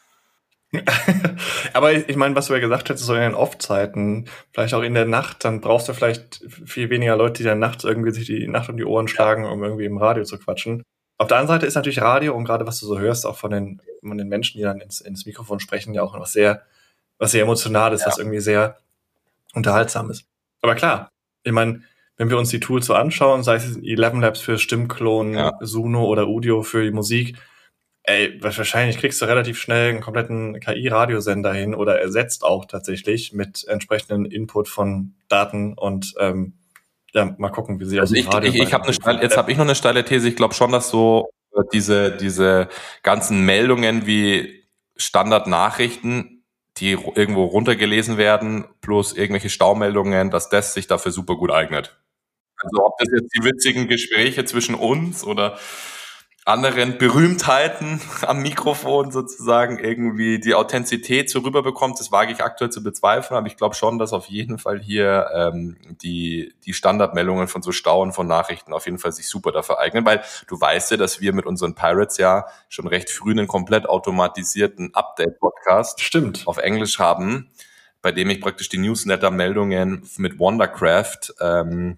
Aber ich meine, was du ja gesagt hättest, so in den Off-Zeiten, vielleicht auch in der Nacht, dann brauchst du vielleicht viel weniger Leute, die dann nachts irgendwie sich die Nacht um die Ohren schlagen, um irgendwie im Radio zu quatschen. Auf der anderen Seite ist natürlich Radio und gerade was du so hörst, auch von den, von den Menschen, die dann ins, ins Mikrofon sprechen, ja auch was sehr, was sehr Emotionales, ja. Was irgendwie sehr unterhaltsam ist. Aber klar, ich meine, wenn wir uns die Tools so anschauen, sei es Eleven Labs für Stimmklon, ja. Suno oder Udio für die Musik, ey, wahrscheinlich kriegst du relativ schnell einen kompletten K I-Radiosender hin oder ersetzt auch tatsächlich mit entsprechendem Input von Daten und ähm, ja, mal gucken, wie sie also aus dem Radio... Ich, ich, ich hab eine steile, jetzt habe ich noch eine steile These. Ich glaube schon, dass so diese, diese ganzen Meldungen wie Standardnachrichten, die irgendwo runtergelesen werden, plus irgendwelche Staumeldungen, dass das sich dafür super gut eignet. Also ob das jetzt die witzigen Gespräche zwischen uns oder anderen Berühmtheiten am Mikrofon sozusagen irgendwie die Authentizität so rüberbekommt, das wage ich aktuell zu bezweifeln, aber ich glaube schon, dass auf jeden Fall hier ähm, die die Standardmeldungen von so Stauen von Nachrichten auf jeden Fall sich super dafür eignen, weil du weißt ja, dass wir mit unseren Pirates ja schon recht früh einen komplett automatisierten Update-Podcast Stimmt. auf Englisch haben, bei dem ich praktisch die Newsletter-Meldungen mit Wondercraft ähm,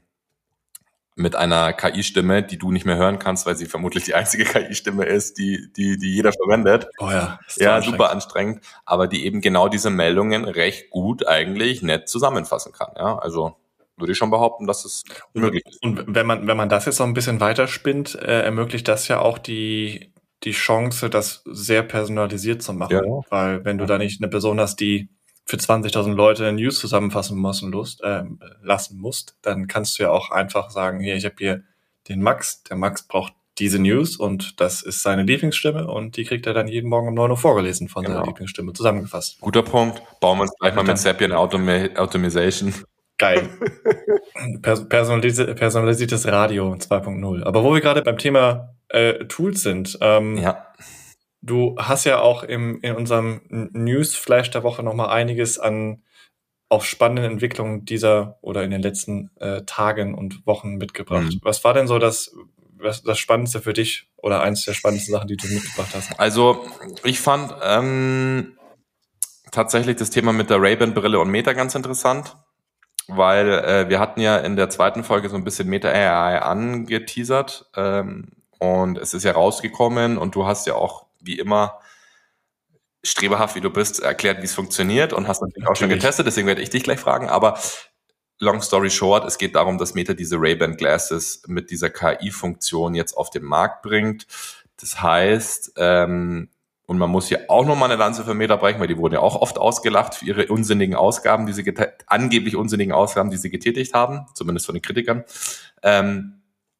mit einer K I-Stimme, die du nicht mehr hören kannst, weil sie vermutlich die einzige K I-Stimme ist, die die die jeder verwendet. Oh ja, ist ja anstrengend. Super anstrengend, aber die eben genau diese Meldungen recht gut eigentlich nett zusammenfassen kann. Ja, also würde ich schon behaupten, dass es möglich ist. Und wenn man wenn man das jetzt noch ein bisschen weiterspinnt, äh, ermöglicht das ja auch die die Chance, das sehr personalisiert zu machen, ja. Weil wenn du da nicht eine Person hast, die für zwanzigtausend Leute News zusammenfassen müssen, Lust, äh, lassen musst, dann kannst du ja auch einfach sagen, hier, ich habe hier den Max, der Max braucht diese News und das ist seine Lieblingsstimme und die kriegt er dann jeden Morgen um neun Uhr vorgelesen von genau. seiner Lieblingsstimme zusammengefasst. Guter Punkt. Bauen wir uns gleich mal mit Sapien Automa- Automation. Geil. Personalisi- personalisiertes Radio zwei Punkt null. Aber wo wir gerade beim Thema äh, Tools sind, ähm, ja. Du hast ja auch im, in unserem Newsflash der Woche nochmal einiges an auch spannenden Entwicklungen dieser oder in den letzten äh, Tagen und Wochen mitgebracht. Mhm. Was war denn so das, was, das Spannendste für dich oder eins der spannendsten Sachen, die du mitgebracht hast? Also ich fand ähm, tatsächlich das Thema mit der Ray-Ban-Brille und Meta ganz interessant, weil äh, wir hatten ja in der zweiten Folge so ein bisschen Meta A I angeteasert ähm, und es ist ja rausgekommen und du hast ja auch wie immer streberhaft, wie du bist, erklärt, wie es funktioniert und hast natürlich auch schon getestet, deswegen werde ich dich gleich fragen, aber long story short, es geht darum, dass Meta diese Ray-Ban Glasses mit dieser K I-Funktion jetzt auf den Markt bringt. Das heißt, ähm, und man muss hier auch nochmal eine Lanze für Meta brechen, weil die wurden ja auch oft ausgelacht für ihre unsinnigen Ausgaben, diese angeblich unsinnigen Ausgaben, die sie getätigt haben, zumindest von den Kritikern. Ähm,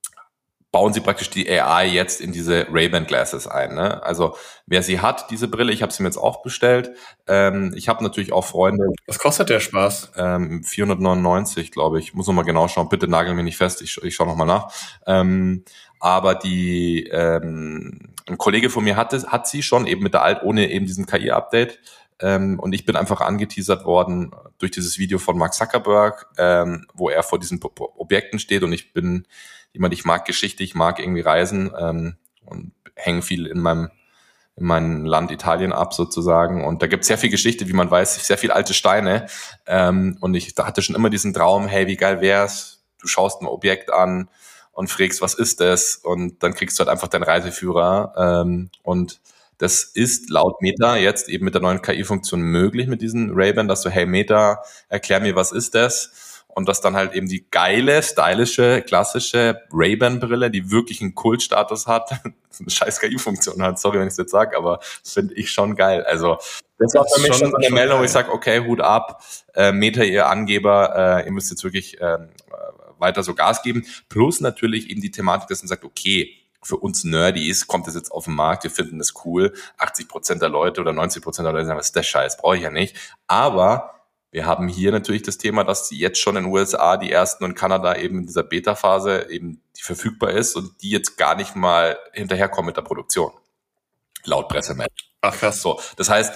bauen sie praktisch die A I jetzt in diese Ray-Ban Glasses ein. Ne? Also wer sie hat, diese Brille, ich habe sie mir jetzt auch bestellt. Ähm, ich habe natürlich auch Freunde. Was kostet der Spaß? Ähm, vierhundertneunundneunzig, glaube ich. Muss noch mal genau schauen. Bitte nagel mich nicht fest. Ich, ich schaue noch mal nach. Ähm, aber die ähm, ein Kollege von mir hatte, hat sie schon eben mit der Alt, ohne eben diesen K I-Update. Ähm, und ich bin einfach angeteasert worden durch dieses Video von Mark Zuckerberg, ähm, wo er vor diesen Objekten steht. Und ich bin jemand, ich mag Geschichte, ich mag irgendwie Reisen ähm, und hänge viel in meinem in meinem Land Italien ab sozusagen. Und da gibt es sehr viel Geschichte, wie man weiß, sehr viel alte Steine. Ähm, und ich da hatte schon immer diesen Traum, hey, wie geil wär's? Du schaust ein Objekt an und fragst, was ist das? Und dann kriegst du halt einfach deinen Reiseführer. Ähm, und das ist laut Meta jetzt eben mit der neuen K I-Funktion möglich mit diesen Ray-Ban, dass du, hey Meta, erklär mir, was ist das? Und dass dann halt eben die geile, stylische, klassische Ray-Ban-Brille, die wirklich einen Kultstatus hat, eine scheiß K I-Funktion hat, sorry, wenn ich es jetzt sage, aber das finde ich schon geil. Also das war für mich schon so eine Meldung, wo ich sage, okay, Hut ab, äh, Meta, ihr Angeber, äh, ihr müsst jetzt wirklich äh, weiter so Gas geben. Plus natürlich eben die Thematik, dass man sagt, okay, für uns Nerdies kommt das jetzt auf den Markt, wir finden das cool, achtzig Prozent der Leute oder neunzig Prozent der Leute sagen, was ist der Scheiß, brauche ich ja nicht. Aber wir haben hier natürlich das Thema, dass die jetzt schon in den U S A die ersten und Kanada eben in dieser Beta-Phase eben die verfügbar ist und die jetzt gar nicht mal hinterherkommen mit der Produktion. Laut Pressemeldung. Ach krass. So, das heißt,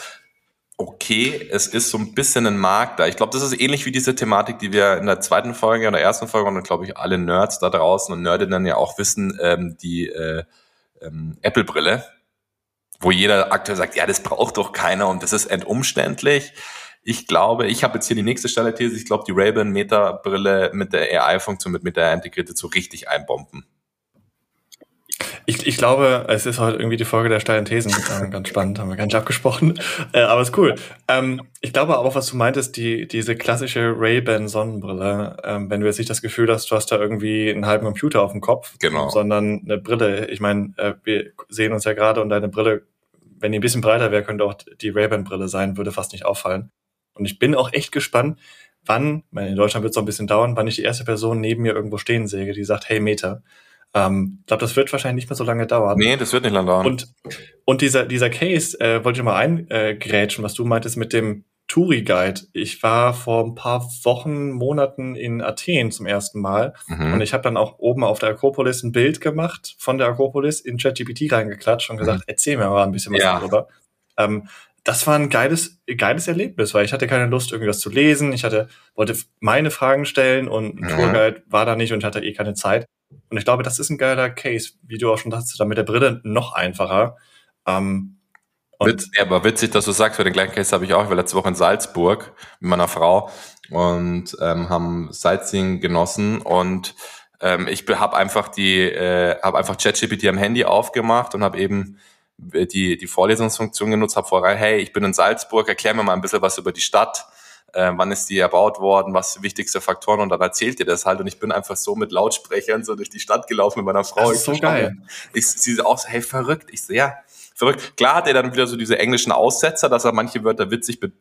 okay, es ist so ein bisschen ein Markt da. Ich glaube, das ist ähnlich wie diese Thematik, die wir in der zweiten Folge oder ersten Folge und glaube ich alle Nerds da draußen und Nerdinnen ja auch wissen, ähm, die äh, ähm, Apple-Brille, wo jeder aktuell sagt, ja, das braucht doch keiner und das ist endumständlich. Ich glaube, ich habe jetzt hier die nächste steile These, ich glaube, die Ray-Ban Meta-Brille mit der A I-Funktion, mit Meta integriert, so richtig einbomben. Ich, ich glaube, es ist heute irgendwie die Folge der steilen Thesen. Ähm, ganz spannend, haben wir gar nicht abgesprochen. Äh, aber ist cool. Ähm, ich glaube aber auch, was du meintest, die diese klassische Ray-Ban Sonnenbrille, ähm, wenn du jetzt nicht das Gefühl hast, du hast da irgendwie einen halben Computer auf dem Kopf, genau, sondern eine Brille. Ich meine, äh, wir sehen uns ja gerade und deine Brille, wenn die ein bisschen breiter wäre, könnte auch die Ray-Ban Brille sein, würde fast nicht auffallen. Und ich bin auch echt gespannt, wann, ich meine, in Deutschland wird es noch ein bisschen dauern, wann ich die erste Person neben mir irgendwo stehen sehe, die sagt, hey Meta. Ähm, ich glaube, das wird wahrscheinlich nicht mehr so lange dauern. Nee, das wird nicht lange dauern. Und, und dieser, dieser Case, äh, wollte ich mal eingrätschen, was du meintest mit dem Touri-Guide. Ich war vor ein paar Wochen, Monaten in Athen zum ersten Mal mhm. und ich habe dann auch oben auf der Akropolis ein Bild gemacht von der Akropolis in ChatGPT reingeklatscht und gesagt, mhm. erzähl mir mal ein bisschen was ja. darüber. Ähm, das war ein geiles, geiles Erlebnis, weil ich hatte keine Lust, irgendwas zu lesen. Ich hatte, wollte meine Fragen stellen und ein mhm. Tourguide war da nicht und ich hatte eh keine Zeit. Und ich glaube, das ist ein geiler Case, wie du auch schon sagst, dann mit der Brille noch einfacher. Ähm, Witz, ja, aber witzig, dass du sagst, für den gleichen Case habe ich auch, ich war letzte Woche in Salzburg mit meiner Frau und ähm, haben Sightseeing genossen und ähm, ich habe einfach die, äh, habe einfach ChatGPT am Handy aufgemacht und habe eben die die Vorlesungsfunktion genutzt, habe vorher, hey, ich bin in Salzburg, erklär mir mal ein bisschen was über die Stadt, äh, wann ist die erbaut worden, was sind wichtigste Faktoren und dann erzählt ihr das halt und ich bin einfach so mit Lautsprechern so durch die Stadt gelaufen mit meiner Frau. Das ist so geil. Ich, sie auch so, hey, verrückt. Ich so, ja, verrückt. Klar hat er dann wieder so diese englischen Aussetzer, dass er manche Wörter witzig be-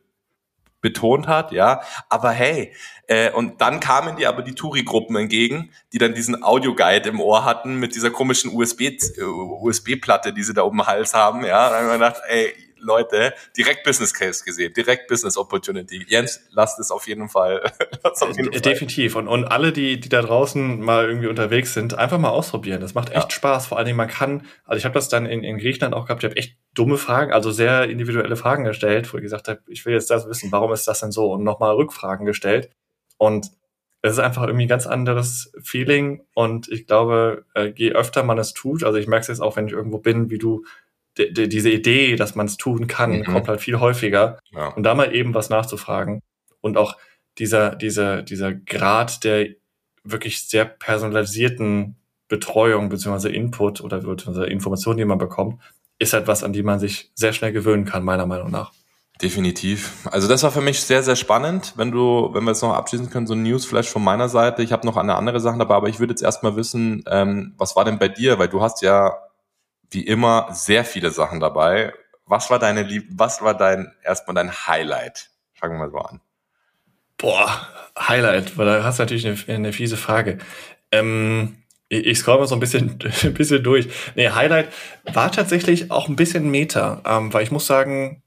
betont hat, ja, aber hey, äh, und dann kamen die aber die Touri-Gruppen entgegen, die dann diesen Audioguide im Ohr hatten mit dieser komischen U S B, äh, U S B-Platte, die sie da oben im Hals haben, ja, dann haben wir gedacht, ey, Leute, direkt Business Case gesehen, direkt Business Opportunity. Jens, lasst es auf jeden Fall. auf jeden Fall. Definitiv. Und, und alle, die, die da draußen mal irgendwie unterwegs sind, einfach mal ausprobieren. Das macht echt ja. Spaß. Vor allen Dingen, man kann, also ich habe das dann in, in Griechenland auch gehabt, ich habe echt dumme Fragen, also sehr individuelle Fragen gestellt, wo ich gesagt habe, ich will jetzt das wissen, warum ist das denn so? Und nochmal Rückfragen gestellt. Und es ist einfach irgendwie ein ganz anderes Feeling. Und ich glaube, je öfter man es tut, also ich merke es jetzt auch, wenn ich irgendwo bin, wie du, D- d- diese Idee, dass man es tun kann, mhm. kommt halt viel häufiger. Ja. Und da mal eben was nachzufragen. Und auch dieser, dieser, dieser Grad der wirklich sehr personalisierten Betreuung beziehungsweise Input oder beziehungsweise Informationen, die man bekommt, ist halt was, an die man sich sehr schnell gewöhnen kann, meiner Meinung nach. Definitiv. Also das war für mich sehr, sehr spannend. Wenn du, wenn wir jetzt noch abschließen können, so ein Newsflash von meiner Seite. Ich habe noch eine andere Sache dabei, aber ich würde jetzt erstmal wissen, ähm, was war denn bei dir? Weil du hast ja wie immer sehr viele Sachen dabei. Was war deine Lieb, was war dein, erstmal dein Highlight? Fangen wir mal so an. Boah, Highlight, weil da hast du natürlich eine, eine fiese Frage. Ähm, ich, ich scroll mal so ein bisschen, ein bisschen durch. Nee, Highlight war tatsächlich auch ein bisschen Meta, ähm, weil ich muss sagen,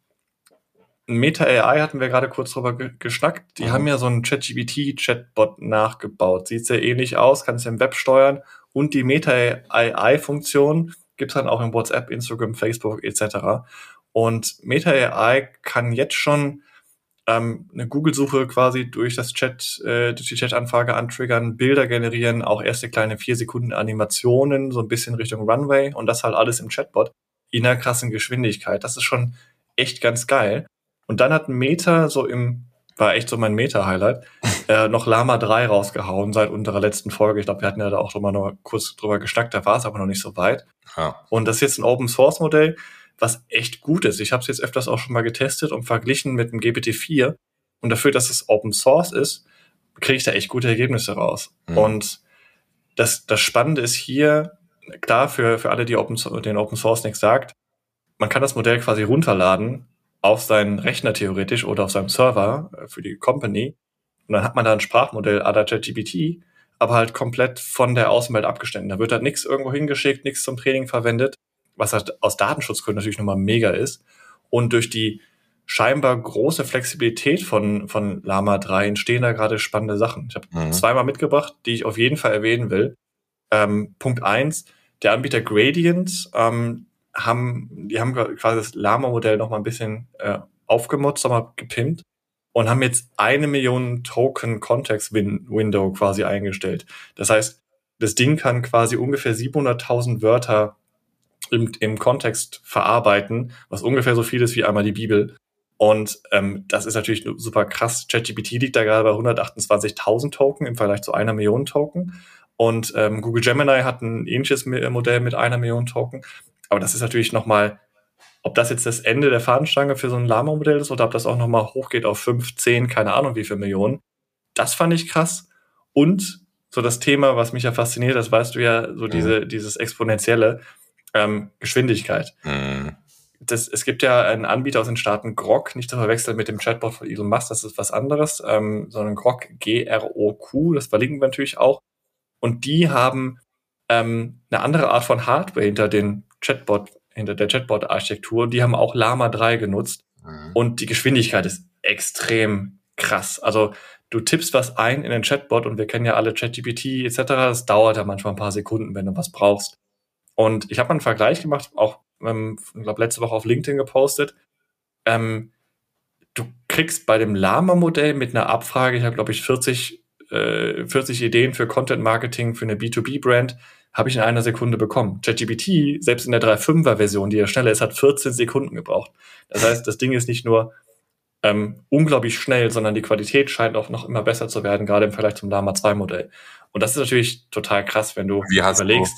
Meta A I hatten wir gerade kurz drüber ge- geschnackt. Die Mhm. haben ja so einen ChatGPT-Chatbot nachgebaut. Sieht sehr ähnlich aus, kannst im Web steuern. Und die Meta A I-Funktion gibt's dann auch in WhatsApp, Instagram, Facebook et cetera. Und Meta A I kann jetzt schon ähm, eine Google-Suche quasi durch das Chat, äh, durch die Chat-Anfrage antriggern, Bilder generieren, auch erste kleine vier Sekunden Animationen, so ein bisschen Richtung Runway und das halt alles im Chatbot in einer krassen Geschwindigkeit. Das ist schon echt ganz geil. Und dann hat Meta so im, war echt so mein Meta-Highlight, äh, noch Llama drei rausgehauen seit unserer letzten Folge. Ich glaube, wir hatten ja da auch schon mal noch kurz drüber geschnackt, da war es aber noch nicht so weit. Ja. Und das ist jetzt ein Open-Source-Modell, was echt gut ist. Ich habe es jetzt öfters auch schon mal getestet und verglichen mit dem G P T vier. Und dafür, dass es Open Source ist, kriege ich da echt gute Ergebnisse raus. Mhm. Und das, das Spannende ist hier, klar, für, für alle, die Open, den Open Source nichts sagt, man kann das Modell quasi runterladen auf seinen Rechner theoretisch oder auf seinem Server für die Company. Und dann hat man da ein Sprachmodell à la ChatGPT, aber halt komplett von der Außenwelt abgestellt. Da wird halt nichts irgendwo hingeschickt, nichts zum Training verwendet, was halt aus Datenschutzgründen natürlich nochmal mega ist. Und durch die scheinbar große Flexibilität von, von Llama drei entstehen da gerade spannende Sachen. Ich habe Mhm. zweimal mitgebracht, die ich auf jeden Fall erwähnen will. Ähm, Punkt eins, der Anbieter Gradient, ähm, haben, die haben quasi das Llama-Modell noch mal ein bisschen äh, aufgemotzt, nochmal gepimpt und haben jetzt eine Million Token Context Win- Window quasi eingestellt. Das heißt, das Ding kann quasi ungefähr siebenhunderttausend Wörter im, im Kontext verarbeiten, was ungefähr so viel ist wie einmal die Bibel. Und ähm, das ist natürlich super krass. ChatGPT liegt da gerade bei hundertachtundzwanzigtausend Token im Vergleich zu einer Million Token. Und ähm, Google Gemini hat ein ähnliches Modell mit einer Million Token. Aber das ist natürlich nochmal, ob das jetzt das Ende der Fahnenstange für so ein Llama-Modell ist oder ob das auch nochmal hochgeht auf fünf, zehn, keine Ahnung wie viele Millionen. Das fand ich krass. Und so das Thema, was mich ja fasziniert, das weißt du ja, so Mhm. diese dieses exponentielle ähm, Geschwindigkeit. Mhm. Das, es gibt ja einen Anbieter aus den Staaten, Grok, nicht zu verwechseln mit dem Chatbot von Elon Musk, das ist was anderes, ähm, sondern Grok, G R O Q, das verlinken wir natürlich auch. Und die haben ähm, eine andere Art von Hardware hinter den Chatbot, hinter der Chatbot-Architektur. Die haben auch Llama drei genutzt. Mhm. Und die Geschwindigkeit ist extrem krass. Also du tippst was ein in den Chatbot und wir kennen ja alle ChatGPT et cetera. Das dauert ja manchmal ein paar Sekunden, wenn du was brauchst. Und ich habe mal einen Vergleich gemacht, auch, ähm, ich glaube, letzte Woche auf LinkedIn gepostet. Ähm, du kriegst bei dem Llama-Modell mit einer Abfrage, ich habe, glaube ich, vierzig, äh, vierzig Ideen für Content-Marketing für eine B zwei B-Brand, habe ich in einer Sekunde bekommen. ChatGPT, selbst in der drei Punkt fünfer-Version, die ja schneller ist, hat vierzehn Sekunden gebraucht. Das heißt, das Ding ist nicht nur ähm, unglaublich schnell, sondern die Qualität scheint auch noch immer besser zu werden, gerade im Vergleich zum Llama zwei Modell. Und das ist natürlich total krass, wenn du Wie hast überlegst.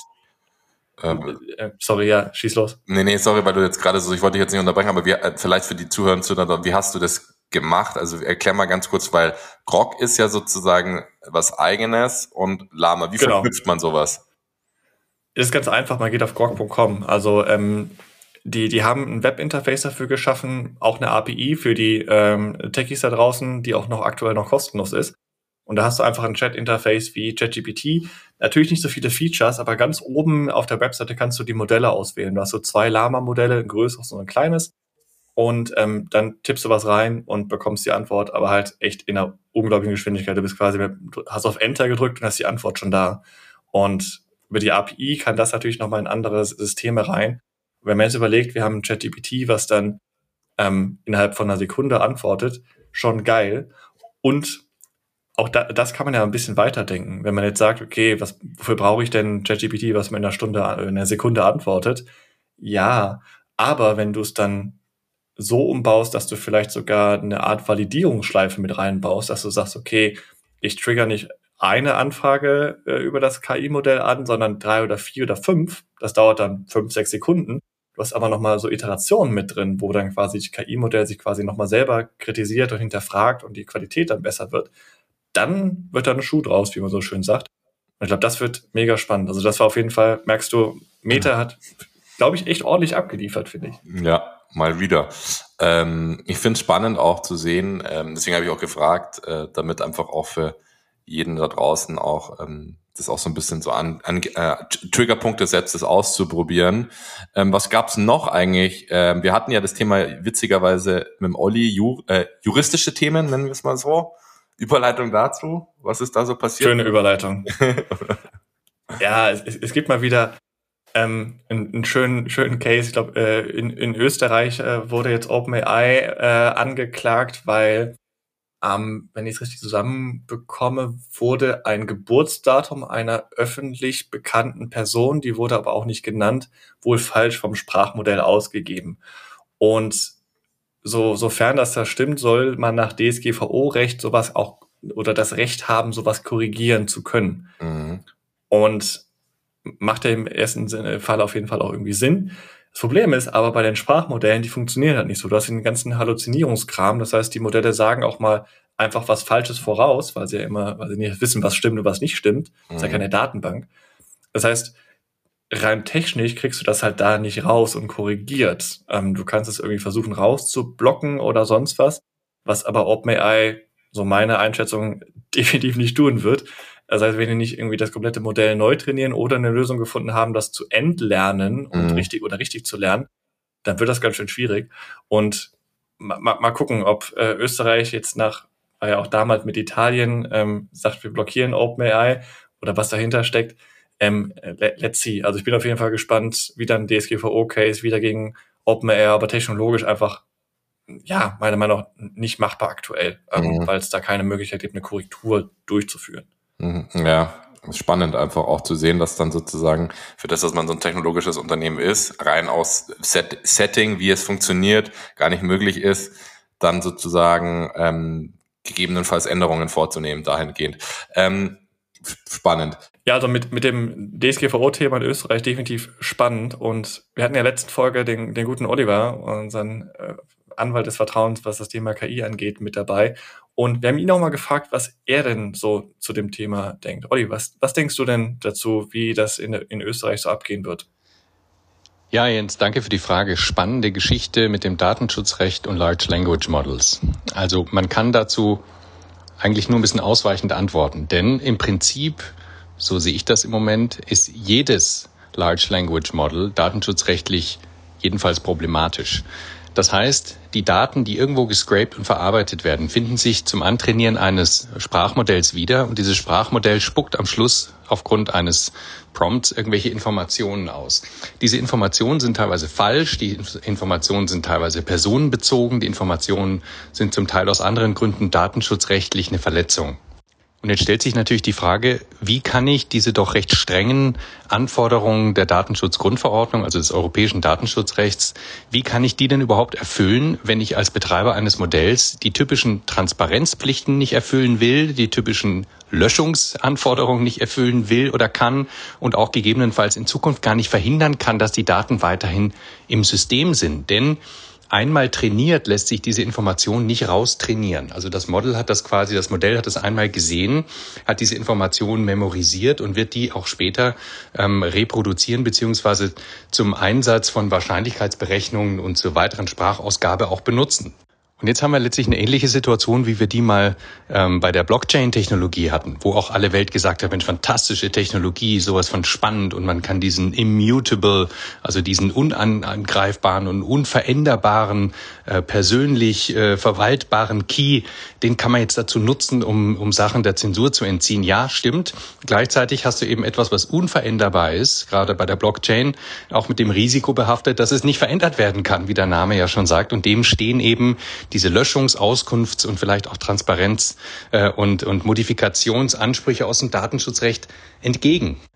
du, ähm, äh, sorry, ja, schieß los. Nee, nee, sorry, weil du jetzt gerade so, ich wollte dich jetzt nicht unterbrechen, aber wie, äh, vielleicht für die Zuhörer und Zuhörer, wie hast du das gemacht? Also erklär mal ganz kurz, weil Grok ist ja sozusagen was Eigenes und Llama, wie Genau. verknüpft man sowas? Das ist ganz einfach, man geht auf grok punkt com. Also ähm, die, die haben ein Webinterface dafür geschaffen, auch eine A P I für die ähm, Techies da draußen, die auch noch aktuell noch kostenlos ist. Und da hast du einfach ein Chat-Interface wie ChatGPT. Natürlich nicht so viele Features, aber ganz oben auf der Webseite kannst du die Modelle auswählen. Du hast so zwei Llama-Modelle, ein größeres und ein kleines. Und ähm, dann tippst du was rein und bekommst die Antwort, aber halt echt in einer unglaublichen Geschwindigkeit. Du bist quasi, du hast auf Enter gedrückt und hast die Antwort schon da. Und über die A P I kann das natürlich nochmal in andere Systeme rein. Wenn man jetzt überlegt, wir haben ein ChatGPT, was dann ähm, innerhalb von einer Sekunde antwortet, schon geil. Und auch da, das kann man ja ein bisschen weiterdenken. Wenn man jetzt sagt, okay, was, wofür brauche ich denn ChatGPT, was mir in einer Stunde, in einer Sekunde antwortet? Ja, aber wenn du es dann so umbaust, dass du vielleicht sogar eine Art Validierungsschleife mit reinbaust, dass du sagst, okay, ich trigger nicht eine Anfrage äh, über das K I-Modell an, sondern drei oder vier oder fünf. Das dauert dann fünf, sechs Sekunden. du hast aber nochmal so Iterationen mit drin, wo dann quasi das K I-Modell sich quasi nochmal selber kritisiert und hinterfragt und die Qualität dann besser wird, dann wird da ein Schuh draus, wie man so schön sagt. Und ich glaube, das wird mega spannend. Also das war auf jeden Fall, merkst du, Meta hat, glaube ich, echt ordentlich abgeliefert, finde ich. Ja, mal wieder. Ähm, ich finde es spannend auch zu sehen, ähm, deswegen habe ich auch gefragt, äh, damit einfach auch für jeden da draußen auch ähm, das auch so ein bisschen so an, an äh, Triggerpunkte setzt, das auszuprobieren. Ähm, was gab's noch eigentlich? Ähm, wir hatten ja das Thema witzigerweise mit dem Olli, Ju, äh, juristische Themen, nennen wir es mal so. Überleitung dazu? Was ist da so passiert? Schöne Überleitung. Ja, es, es gibt mal wieder ähm, einen, einen schönen, schönen Case. Ich glaube, äh, in, in Österreich äh, wurde jetzt OpenAI äh, angeklagt, weil, ähm, wenn ich es richtig zusammenbekomme, wurde ein Geburtsdatum einer öffentlich bekannten Person, die wurde aber auch nicht genannt, wohl falsch vom Sprachmodell ausgegeben. Und so, sofern das da stimmt, soll man nach D S G V O-Recht sowas auch oder das Recht haben, sowas korrigieren zu können. Mhm. Und macht ja im ersten Fall auf jeden Fall auch irgendwie Sinn. Das Problem ist aber bei den Sprachmodellen, die funktionieren halt nicht so. Du hast den ganzen Halluzinierungskram. Das heißt, die Modelle sagen auch mal einfach was Falsches voraus, weil sie ja immer, weil sie nicht wissen, was stimmt und was nicht stimmt. Das ist ja keine Datenbank. Das heißt, rein technisch kriegst du das halt da nicht raus und korrigiert. Ähm, du kannst es irgendwie versuchen rauszublocken oder sonst was, was aber OpenAI, so meine Einschätzung, definitiv nicht tun wird. Das heißt, wenn die nicht irgendwie das komplette Modell neu trainieren oder eine Lösung gefunden haben, das zu entlernen und Mhm. richtig oder richtig zu lernen, dann wird das ganz schön schwierig. Und ma, ma, mal gucken, ob äh, Österreich jetzt nach, war ja auch damals mit Italien, ähm, sagt, wir blockieren OpenAI oder was dahinter steckt. Ähm, let's see. Also ich bin auf jeden Fall gespannt, wie dann D S G V O-Case wieder gegen OpenAI, aber technologisch einfach, ja, meiner Meinung nach nicht machbar aktuell, ähm, Mhm. weil es da keine Möglichkeit gibt, eine Korrektur durchzuführen. Mhm. Ja, ist spannend einfach auch zu sehen, dass dann sozusagen für das, dass man so ein technologisches Unternehmen ist, rein aus Set- Setting, wie es funktioniert, gar nicht möglich ist, dann sozusagen ähm, gegebenenfalls Änderungen vorzunehmen dahingehend. Ähm, spannend. Ja, also mit, mit dem D S G V O-Thema in Österreich definitiv spannend. Und wir hatten ja in der letzten Folge den, den guten Oliver, unseren äh, Anwalt des Vertrauens, was das Thema K I angeht, mit dabei. Und wir haben ihn auch mal gefragt, was er denn so zu dem Thema denkt. Olli, was, was denkst du denn dazu, wie das in, in Österreich so abgehen wird? Ja, Jens, danke für die Frage. Spannende Geschichte mit dem Datenschutzrecht und Large Language Models. Also man kann dazu eigentlich nur ein bisschen ausweichend antworten, denn im Prinzip, so sehe ich das im Moment, ist jedes Large Language Model datenschutzrechtlich jedenfalls problematisch. Das heißt, die Daten, die irgendwo gescraped und verarbeitet werden, finden sich zum Antrainieren eines Sprachmodells wieder und dieses Sprachmodell spuckt am Schluss aufgrund eines Prompts irgendwelche Informationen aus. Diese Informationen sind teilweise falsch, die Informationen sind teilweise personenbezogen, die Informationen sind zum Teil aus anderen Gründen datenschutzrechtlich eine Verletzung. Und jetzt stellt sich natürlich die Frage, wie kann ich diese doch recht strengen Anforderungen der Datenschutzgrundverordnung, also des europäischen Datenschutzrechts, wie kann ich die denn überhaupt erfüllen, wenn ich als Betreiber eines Modells die typischen Transparenzpflichten nicht erfüllen will, die typischen Löschungsanforderungen nicht erfüllen will oder kann und auch gegebenenfalls in Zukunft gar nicht verhindern kann, dass die Daten weiterhin im System sind. Denn einmal trainiert lässt sich diese Information nicht raustrainieren. Also das Model hat das quasi, das Modell hat das einmal gesehen, hat diese Information memorisiert und wird die auch später ähm, reproduzieren beziehungsweise zum Einsatz von Wahrscheinlichkeitsberechnungen und zur weiteren Sprachausgabe auch benutzen. Und jetzt haben wir letztlich eine ähnliche Situation, wie wir die mal ähm, bei der Blockchain-Technologie hatten, wo auch alle Welt gesagt hat, Mensch, fantastische Technologie, sowas von spannend und man kann diesen immutable, also diesen unangreifbaren und unveränderbaren, äh, persönlich äh, verwaltbaren Key, den kann man jetzt dazu nutzen, um, um Sachen der Zensur zu entziehen. Ja, stimmt. Gleichzeitig hast du eben etwas, was unveränderbar ist, gerade bei der Blockchain, auch mit dem Risiko behaftet, dass es nicht verändert werden kann, wie der Name ja schon sagt. Und dem stehen eben diese Löschungs-, Auskunfts- und vielleicht auch Transparenz- äh, und, und Modifikationsansprüche aus dem Datenschutzrecht entgegen.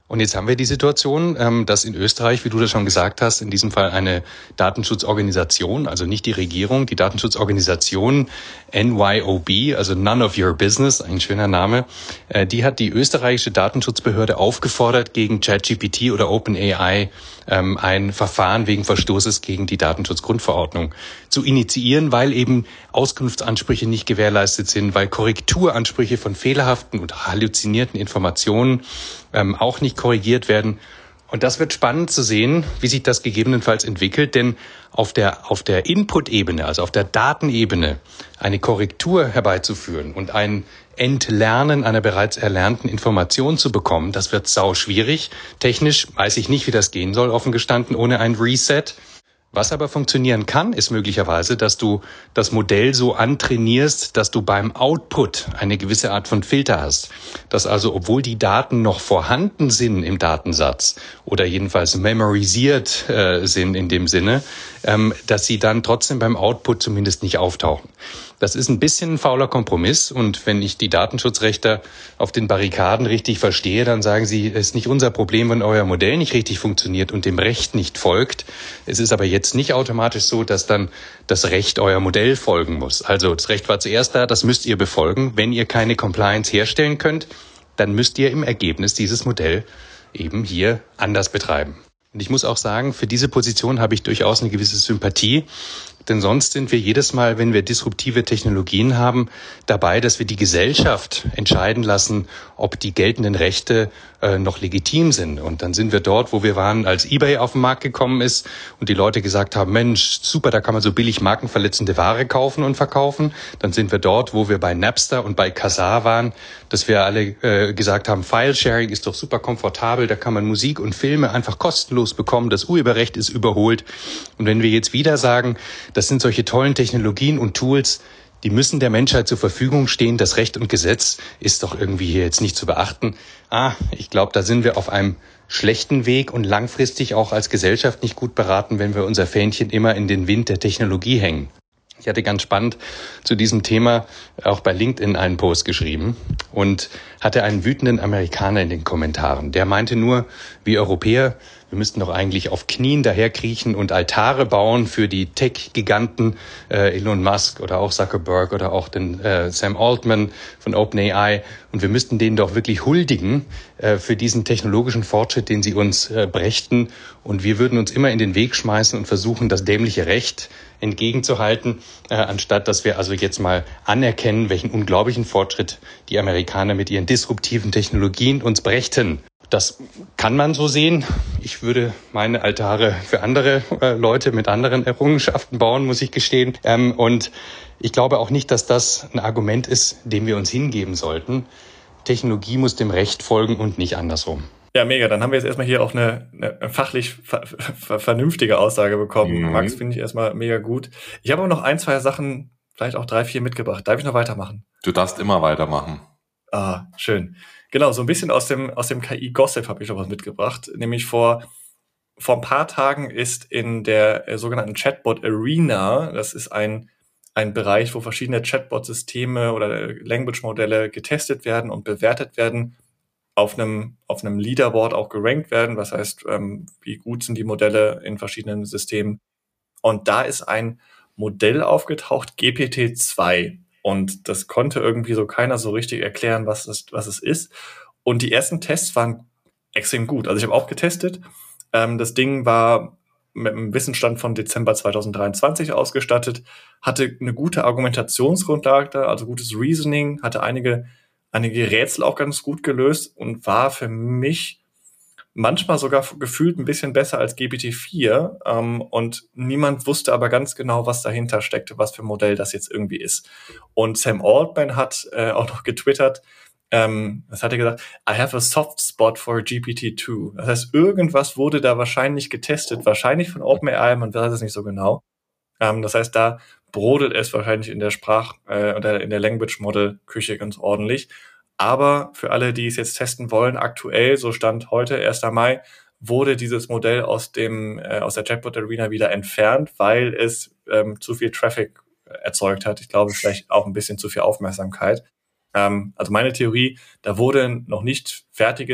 Und jetzt haben wir die Situation, ähm, dass in Österreich, wie du das schon gesagt hast, in diesem Fall eine Datenschutzorganisation, also nicht die Regierung, die Datenschutzorganisation N Y O B, also None of Your Business, ein schöner Name, äh, die hat die österreichische Datenschutzbehörde aufgefordert, gegen ChatGPT oder OpenAI ähm, ein Verfahren wegen Verstoßes gegen die Datenschutzgrundverordnung zu initiieren, weil eben Auskunftsansprüche nicht gewährleistet sind, weil Korrekturansprüche von fehlerhaften und halluzinierten Informationen ähm, auch nicht korrigiert werden. Und das wird spannend zu sehen, wie sich das gegebenenfalls entwickelt, denn auf der, auf der Input-Ebene, also auf der Datenebene, eine Korrektur herbeizuführen und ein Entlernen einer bereits erlernten Information zu bekommen, das wird sau schwierig. Technisch weiß ich nicht, wie das gehen soll, offen gestanden, ohne ein Reset. Was aber funktionieren kann, ist möglicherweise, dass du das Modell so antrainierst, dass du beim Output eine gewisse Art von Filter hast. Dass also, obwohl die Daten noch vorhanden sind im Datensatz oder jedenfalls memorisiert äh, sind in dem Sinne, ähm, dass sie dann trotzdem beim Output zumindest nicht auftauchen. Das ist ein bisschen ein fauler Kompromiss und wenn ich die Datenschutzrechter auf den Barrikaden richtig verstehe, dann sagen sie, es ist nicht unser Problem, wenn euer Modell nicht richtig funktioniert und dem Recht nicht folgt. Es ist aber jetzt nicht automatisch so, dass dann das Recht euer Modell folgen muss. Also das Recht war zuerst da, das müsst ihr befolgen. Wenn ihr keine Compliance herstellen könnt, dann müsst ihr im Ergebnis dieses Modell eben hier anders betreiben. Und ich muss auch sagen, für diese Position habe ich durchaus eine gewisse Sympathie. Denn sonst sind wir jedes Mal, wenn wir disruptive Technologien haben, dabei, dass wir die Gesellschaft entscheiden lassen, ob die geltenden Rechte äh, noch legitim sind. Und dann sind wir dort, wo wir waren, als eBay auf den Markt gekommen ist und die Leute gesagt haben, Mensch, super, da kann man so billig markenverletzende Ware kaufen und verkaufen. Dann sind wir dort, wo wir bei Napster und bei Kazaa waren, dass wir alle äh, gesagt haben, File-Sharing ist doch super komfortabel, da kann man Musik und Filme einfach kostenlos bekommen, das Urheberrecht ist überholt. Und wenn wir jetzt wieder sagen, das sind solche tollen Technologien und Tools, die müssen der Menschheit zur Verfügung stehen. Das Recht und Gesetz ist doch irgendwie hier jetzt nicht zu beachten. Ah, ich glaube, da sind wir auf einem schlechten Weg und langfristig auch als Gesellschaft nicht gut beraten, wenn wir unser Fähnchen immer in den Wind der Technologie hängen. Ich hatte ganz spannend zu diesem Thema auch bei LinkedIn einen Post geschrieben und hatte einen wütenden Amerikaner in den Kommentaren. Der meinte nur, wir Europäer, wir müssten doch eigentlich auf Knien daherkriechen und Altare bauen für die Tech-Giganten äh, Elon Musk oder auch Zuckerberg oder auch den äh, Sam Altman von OpenAI. Und wir müssten denen doch wirklich huldigen äh, für diesen technologischen Fortschritt, den sie uns äh, brächten. Und wir würden uns immer in den Weg schmeißen und versuchen, das dämliche Recht entgegenzuhalten, äh, anstatt dass wir also jetzt mal anerkennen, welchen unglaublichen Fortschritt die Amerikaner mit ihren disruptiven Technologien uns brächten. Das kann man so sehen. Ich würde meine Altare für andere äh, Leute mit anderen Errungenschaften bauen, muss ich gestehen. Ähm, und ich glaube auch nicht, dass das ein Argument ist, dem wir uns hingeben sollten. Technologie muss dem Recht folgen und nicht andersrum. Ja, mega. Dann haben wir jetzt erstmal hier auch eine, eine fachlich ver, ver, vernünftige Aussage bekommen. Mhm. Max, finde ich erstmal mega gut. Ich habe aber noch ein, zwei Sachen, vielleicht auch drei, vier mitgebracht. Darf ich noch weitermachen? Du darfst immer weitermachen. Ah, schön. Genau, so ein bisschen aus dem, aus dem K I-Gossip habe ich noch was mitgebracht. Nämlich vor, vor ein paar Tagen ist in der äh, sogenannten Chatbot Arena, das ist ein, ein Bereich, wo verschiedene Chatbot-Systeme oder Language-Modelle getestet werden und bewertet werden, auf einem, auf einem Leaderboard auch gerankt werden. Was heißt, ähm, wie gut sind die Modelle in verschiedenen Systemen. Und da ist ein Modell aufgetaucht, G P T zwei. Und das konnte irgendwie so keiner so richtig erklären, was es, was es ist. Und die ersten Tests waren extrem gut. Also ich habe auch getestet. Ähm, das Ding war mit einem Wissensstand von Dezember zwanzig dreiundzwanzig ausgestattet, hatte eine gute Argumentationsgrundlage, also gutes Reasoning, hatte einige, einige Rätsel auch ganz gut gelöst und war für mich manchmal sogar gefühlt ein bisschen besser als G P T vier. Ähm, und niemand wusste aber ganz genau, was dahinter steckte, was für ein Modell das jetzt irgendwie ist. Und Sam Altman hat äh, auch noch getwittert, ähm, das hat er gesagt, I have a soft spot for G P T zwei. Das heißt, irgendwas wurde da wahrscheinlich getestet, wahrscheinlich von OpenAI, man weiß es nicht so genau. Ähm, das heißt, da brodelt es wahrscheinlich in der Sprach- äh, oder in der Language-Model-Küche ganz ordentlich. Aber für alle, die es jetzt testen wollen, aktuell, so stand heute, erster Mai, wurde dieses Modell aus dem äh, aus der Chatbot Arena wieder entfernt, weil es ähm, zu viel Traffic erzeugt hat. Ich glaube, vielleicht auch ein bisschen zu viel Aufmerksamkeit. Ähm, also meine Theorie, da wurde noch nicht fertiges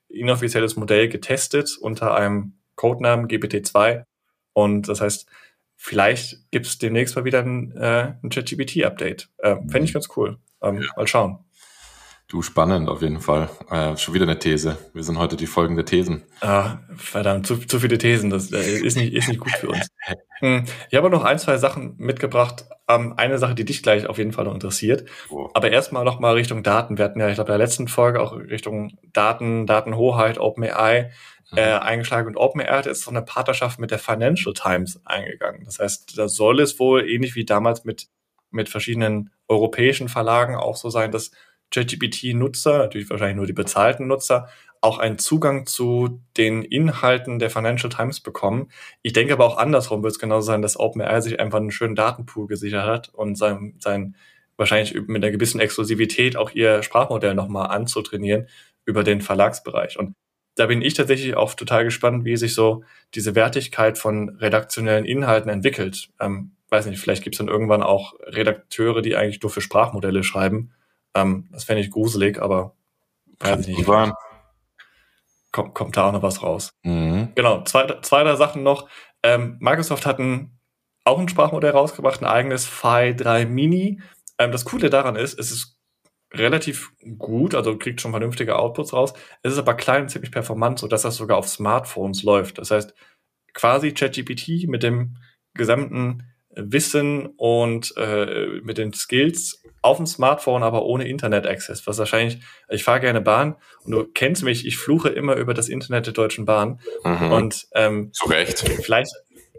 inoffizielles Modell getestet unter einem Codenamen G P T zwei. Und das heißt, vielleicht gibt es demnächst mal wieder ein, äh, ein ChatGPT-Update. Äh, Fände ich ganz cool. Ähm, ja. Mal schauen. Du, spannend auf jeden Fall. Äh, schon wieder eine These. Wir sind heute die folgende Thesen. Ah, verdammt, zu, zu viele Thesen. Das äh, ist nicht, ist nicht gut für uns. Hm. Ich habe noch ein, zwei Sachen mitgebracht. Ähm, eine Sache, die dich gleich auf jeden Fall noch interessiert. Oh. Aber erstmal noch mal Richtung Daten. Wir hatten ja, ich glaube, in der letzten Folge auch Richtung Daten, Datenhoheit, OpenAI mhm. äh, eingeschlagen. Und OpenAI hat jetzt so eine Partnerschaft mit der Financial Times eingegangen. Das heißt, da soll es wohl ähnlich wie damals mit, mit verschiedenen europäischen Verlagen auch so sein, dass ChatGPT-Nutzer, natürlich wahrscheinlich nur die bezahlten Nutzer, auch einen Zugang zu den Inhalten der Financial Times bekommen. Ich denke aber auch andersrum wird es genauso sein, dass OpenAI sich einfach einen schönen Datenpool gesichert hat und sein, sein wahrscheinlich mit einer gewissen Exklusivität auch ihr Sprachmodell nochmal anzutrainieren über den Verlagsbereich. Und da bin ich tatsächlich auch total gespannt, wie sich so diese Wertigkeit von redaktionellen Inhalten entwickelt. Ähm, weiß nicht, vielleicht gibt es dann irgendwann auch Redakteure, die eigentlich nur für Sprachmodelle schreiben. Um, das fände ich gruselig, aber weiß ich nicht. Kommt, kommt da auch noch was raus. Mhm. Genau, zwei, zwei der Sachen noch. Ähm, Microsoft hat ein, auch ein Sprachmodell rausgebracht, ein eigenes Phi drei Mini. Ähm, das Coole daran ist, es ist relativ gut, also kriegt schon vernünftige Outputs raus. Es ist aber klein und ziemlich performant, sodass das sogar auf Smartphones läuft. Das heißt, quasi ChatGPT mit dem gesamten Wissen und äh, mit den Skills auf dem Smartphone, aber ohne Internet-Access, was wahrscheinlich, ich fahre gerne Bahn und du kennst mich, ich fluche immer über das Internet der Deutschen Bahn. Mhm. Und ähm, zu Recht. Vielleicht,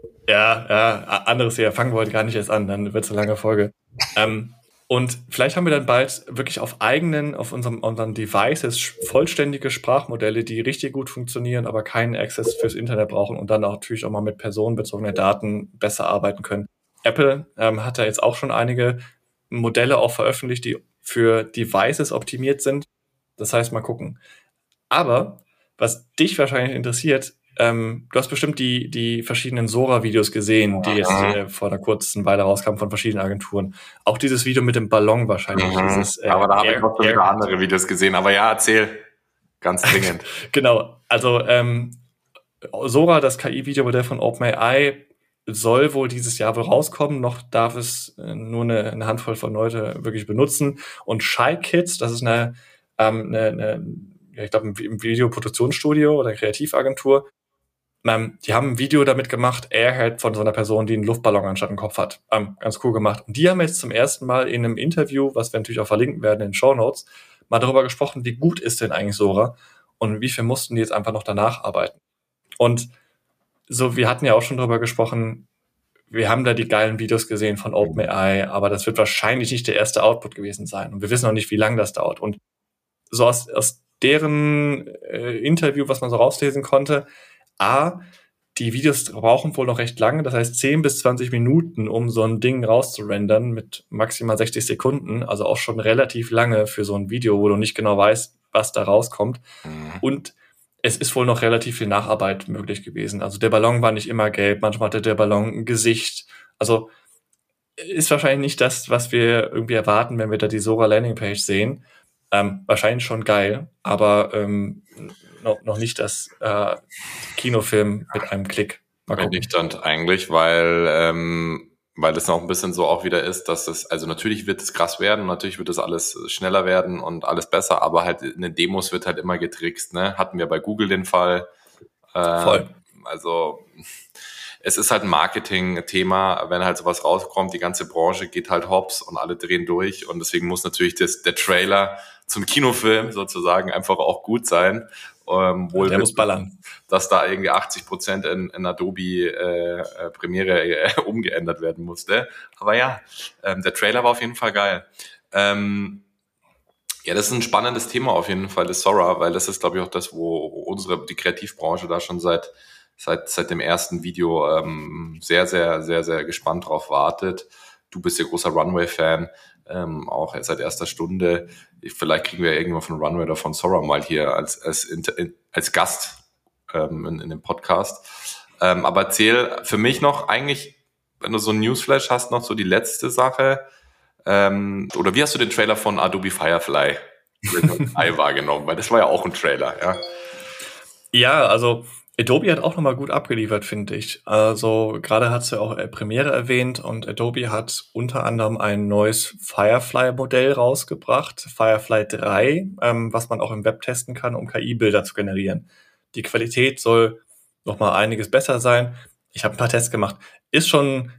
ja, ja, anderes hier, fangen wir heute gar nicht erst an, dann wird es eine lange Folge. ähm, und vielleicht haben wir dann bald wirklich auf eigenen, auf unserem, unseren Devices vollständige Sprachmodelle, die richtig gut funktionieren, aber keinen Access fürs Internet brauchen und dann auch natürlich auch mal mit personenbezogenen Daten besser arbeiten können. Apple ähm, hat da jetzt auch schon einige Modelle auch veröffentlicht, die für Devices optimiert sind. Das heißt, mal gucken. Aber was dich wahrscheinlich interessiert, ähm, du hast bestimmt die die verschiedenen Sora-Videos gesehen, die jetzt äh, vor einer kurzen Weile rauskamen von verschiedenen Agenturen. Auch dieses Video mit dem Ballon wahrscheinlich. Mhm. Dieses, äh, aber da habe ich noch wieder andere Videos gesehen. Aber ja, erzähl. Ganz dringend. Genau. Also ähm, Sora, das K I-Videomodell von OpenAI, soll wohl dieses Jahr wohl rauskommen. Noch darf es äh, nur eine, eine Handvoll von Leute wirklich benutzen. Und Shy Kids, das ist eine, ähm, eine, eine ja, ich glaube, ein Videoproduktionsstudio oder eine Kreativagentur. Ähm, die haben ein Video damit gemacht, Airhead von so einer Person, die einen Luftballon anstatt einen Kopf hat. Ähm, ganz cool gemacht. Und die haben jetzt zum ersten Mal in einem Interview, was wir natürlich auch verlinken werden in den Shownotes, mal darüber gesprochen, wie gut ist denn eigentlich Sora und wie viel mussten die jetzt einfach noch danach arbeiten. Und so, wir hatten ja auch schon drüber gesprochen, wir haben da die geilen Videos gesehen von OpenAI, aber das wird wahrscheinlich nicht der erste Output gewesen sein. Und wir wissen auch nicht, wie lange das dauert. Und so aus, aus deren äh, Interview, was man so rauslesen konnte, A, die Videos brauchen wohl noch recht lange, das heißt zehn bis zwanzig Minuten, um so ein Ding rauszurendern mit maximal sechzig Sekunden, also auch schon relativ lange für so ein Video, wo du nicht genau weißt, was da rauskommt. Mhm. Und es ist wohl noch relativ viel Nacharbeit möglich gewesen. Also der Ballon war nicht immer gelb, manchmal hatte der Ballon ein Gesicht. Also ist wahrscheinlich nicht das, was wir irgendwie erwarten, wenn wir da die Sora Landingpage sehen. Ähm, wahrscheinlich schon geil, aber ähm, noch, noch nicht das äh, Kinofilm mit einem Klick. Mal gucken. Nicht dann eigentlich, weil ähm, weil das noch ein bisschen so auch wieder ist, dass es, also natürlich wird es krass werden, natürlich wird es alles schneller werden und alles besser, aber halt in den Demos wird halt immer getrickst, ne? Hatten wir bei Google den Fall. Äh, Voll. Also es ist halt ein Marketing-Thema, wenn halt sowas rauskommt, die ganze Branche geht halt hops und alle drehen durch und deswegen muss natürlich das, der Trailer zum Kinofilm sozusagen einfach auch gut sein. Ähm, wohl der muss ballern. Dass da irgendwie achtzig Prozent in, in Adobe äh, äh, Premiere äh, umgeändert werden musste. Aber ja, ähm, der Trailer war auf jeden Fall geil. Ähm, ja, das ist ein spannendes Thema auf jeden Fall, das Sora, weil das ist, glaube ich, auch das, wo unsere, die Kreativbranche da schon seit seit seit dem ersten Video ähm, sehr, sehr, sehr, sehr gespannt drauf wartet. Du bist ja großer Runway-Fan, ähm, auch seit erster Stunde. Vielleicht kriegen wir irgendwann von Runway oder von Sora mal hier als als, als Gast ähm, in, in dem Podcast. Ähm, aber erzähl für mich noch eigentlich, wenn du so ein Newsflash hast, noch so die letzte Sache. Ähm, oder wie hast du den Trailer von Adobe Firefly wahrgenommen? Weil das war ja auch ein Trailer, ja. Ja, also Adobe hat auch nochmal gut abgeliefert, finde ich. Also gerade hast du auch Premiere erwähnt und Adobe hat unter anderem ein neues Firefly-Modell rausgebracht, Firefly drei, ähm, was man auch im Web testen kann, um K I-Bilder zu generieren. Die Qualität soll nochmal einiges besser sein. Ich habe ein paar Tests gemacht. Ist schon,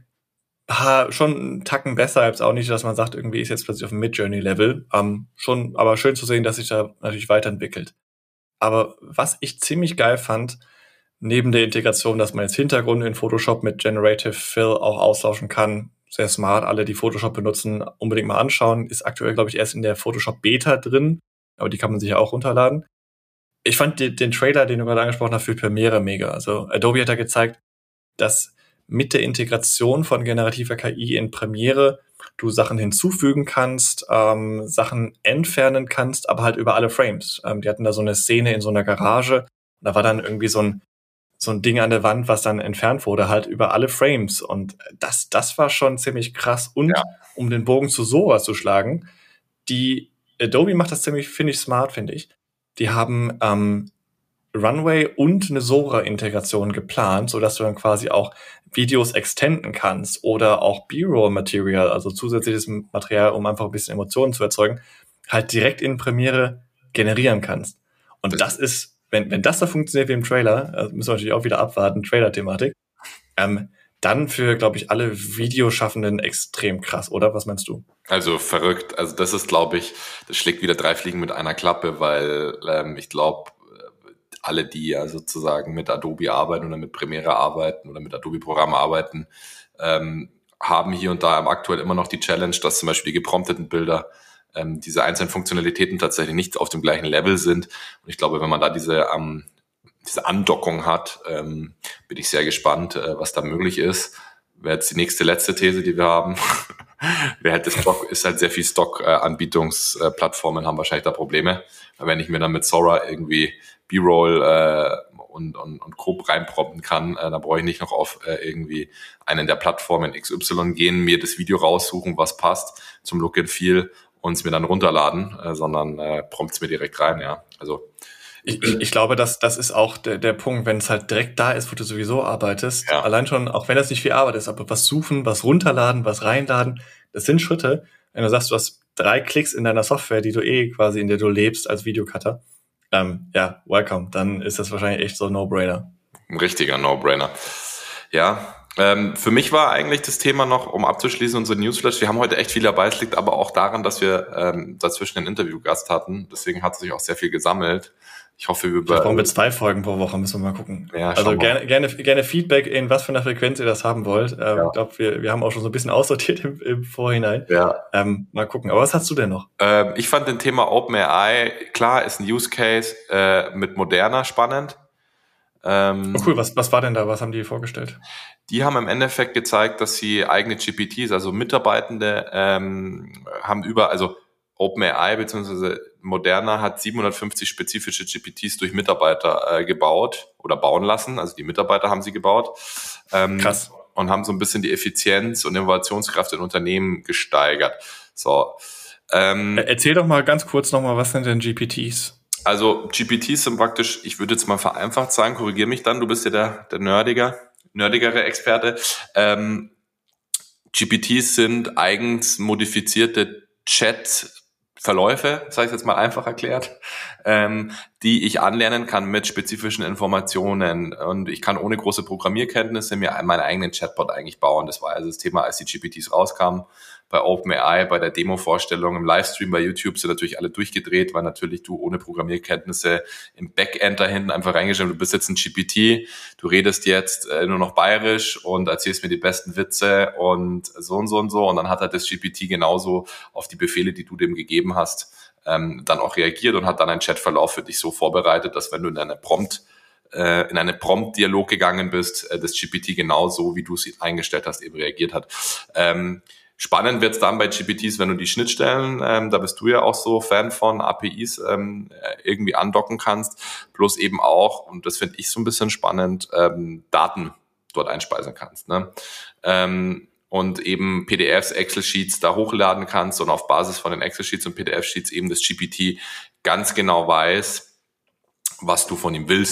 ha, schon einen Tacken besser, jetzt auch nicht, dass man sagt, irgendwie ist jetzt plötzlich auf dem Mid-Journey-Level. Ähm, schon, aber schön zu sehen, dass sich da natürlich weiterentwickelt. Aber was ich ziemlich geil fand, neben der Integration, dass man jetzt Hintergründe in Photoshop mit Generative Fill auch austauschen kann, sehr smart, alle, die Photoshop benutzen, unbedingt mal anschauen, ist aktuell, glaube ich, erst in der Photoshop Beta drin, aber die kann man sich ja auch runterladen. Ich fand den, den Trailer, den du gerade angesprochen hast, für Premiere mega. Also Adobe hat da gezeigt, dass mit der Integration von generativer K I in Premiere du Sachen hinzufügen kannst, ähm, Sachen entfernen kannst, aber halt über alle Frames. Ähm, die hatten da so eine Szene in so einer Garage, und da war dann irgendwie so ein so ein Ding an der Wand, was dann entfernt wurde, halt über alle Frames. Und das, das war schon ziemlich krass. Und ja, um den Bogen zu Sora zu schlagen, die Adobe macht das ziemlich, finde ich, smart, finde ich. Die haben ähm, Runway und eine Sora-Integration geplant, sodass du dann quasi auch Videos extenden kannst oder auch B-Roll-Material, also zusätzliches Material, um einfach ein bisschen Emotionen zu erzeugen, halt direkt in Premiere generieren kannst. Und das, das ist, wenn, wenn das da funktioniert wie im Trailer, also müssen wir natürlich auch wieder abwarten, Trailer-Thematik, ähm, dann für, glaube ich, alle Videoschaffenden extrem krass, oder? Was meinst du? Also verrückt. Also das ist, glaube ich, das schlägt wieder drei Fliegen mit einer Klappe, weil ähm, ich glaube, alle, die ja sozusagen mit Adobe arbeiten oder mit Premiere arbeiten oder mit Adobe-Programmen arbeiten, ähm, haben hier und da aktuell immer noch die Challenge, dass zum Beispiel die geprompteten Bilder, ähm, diese einzelnen Funktionalitäten tatsächlich nicht auf dem gleichen Level sind. Und ich glaube, wenn man da diese, ähm, diese Andockung hat, ähm, bin ich sehr gespannt, äh, was da möglich ist. Wäre jetzt die nächste, letzte These, die wir haben. Wer halt das Stock, ist halt sehr viel Stock-Anbietungsplattformen, äh, haben wahrscheinlich da Probleme. Aber wenn ich mir dann mit Sora irgendwie B-Roll äh, und, und, und grob reinproppen kann, äh, dann brauche ich nicht noch auf äh, irgendwie einen der Plattformen X Y gehen, mir das Video raussuchen, was passt zum Look and Feel und es mir dann runterladen, äh, sondern äh, prompt es mir direkt rein, ja. Also Ich, ich, ich glaube, dass das ist auch der, der Punkt, wenn es halt direkt da ist, wo du sowieso arbeitest. Ja. Allein schon, auch wenn das nicht viel Arbeit ist, aber was suchen, was runterladen, was reinladen, das sind Schritte. Wenn du sagst, du hast drei Klicks in deiner Software, die du eh quasi, in der du lebst als Videocutter, ähm, ja, welcome. Dann ist das wahrscheinlich echt so ein No-Brainer. Ein richtiger No-Brainer. Ja, ähm, für mich war eigentlich das Thema noch, um abzuschließen, unsere Newsflash. Wir haben heute echt viel dabei. Es liegt aber auch daran, dass wir ähm, dazwischen einen Interviewgast hatten. Deswegen hat sich auch sehr viel gesammelt. Ich hoffe, wir brauchen wir zwei Folgen pro Woche, müssen wir mal gucken. Ja, also gerne, gerne, gerne Feedback, in was für einer Frequenz ihr das haben wollt. Ähm, ja. Ich glaube, wir, wir haben auch schon so ein bisschen aussortiert im, im Vorhinein. Ja. Ähm, mal gucken. Aber was hast du denn noch? Ähm, ich fand das Thema OpenAI, klar, ist ein Use Case äh, mit Moderna spannend. Ähm, oh cool, was, was war denn da? Was haben die vorgestellt? Die haben im Endeffekt gezeigt, dass sie eigene G P Ts, also Mitarbeitende, ähm, haben über, also OpenAI bzw. Moderna hat siebenhundertfünfzig spezifische G P Ts durch Mitarbeiter äh, gebaut oder bauen lassen. Also die Mitarbeiter haben sie gebaut. Ähm, Krass. Und haben so ein bisschen die Effizienz und Innovationskraft in Unternehmen gesteigert. So. Ähm, Erzähl doch mal ganz kurz nochmal, was sind denn G P Ts? Also G P Ts sind praktisch, ich würde jetzt mal vereinfacht sagen, korrigier mich dann, du bist ja der, der nerdiger, nerdigere Experte. Ähm, G P Ts sind eigens modifizierte Chat-Verläufe, sage ich jetzt mal einfach erklärt, ähm, die ich anlernen kann mit spezifischen Informationen. Und ich kann ohne große Programmierkenntnisse mir meinen eigenen Chatbot eigentlich bauen. Das war also das Thema, als die G P Ts rauskamen. Bei OpenAI, bei der Demo-Vorstellung im Livestream bei YouTube sind natürlich alle durchgedreht, weil natürlich du ohne Programmierkenntnisse im Backend da hinten einfach reingeschrieben, du bist jetzt ein G P T, du redest jetzt äh, nur noch bayerisch und erzählst mir die besten Witze und so und so und so. Und dann hat halt das G P T genauso auf die Befehle, die du dem gegeben hast, ähm, dann auch reagiert und hat dann einen Chatverlauf für dich so vorbereitet, dass wenn du in eine Prompt äh, in einen Prompt-Dialog gegangen bist, äh, das G P T genauso, wie du es eingestellt hast, eben reagiert hat. Ähm, Spannend wird's dann bei G P Ts, wenn du die Schnittstellen, ähm, da bist du ja auch so Fan von, A P Is ähm, irgendwie andocken kannst, bloß eben auch, und das finde ich so ein bisschen spannend, ähm, Daten dort einspeisen kannst. Ne? Ähm, und eben P D Fs, Excel-Sheets da hochladen kannst und auf Basis von den Excel-Sheets und P D F-Sheets eben das G P T ganz genau weiß, was du von ihm willst.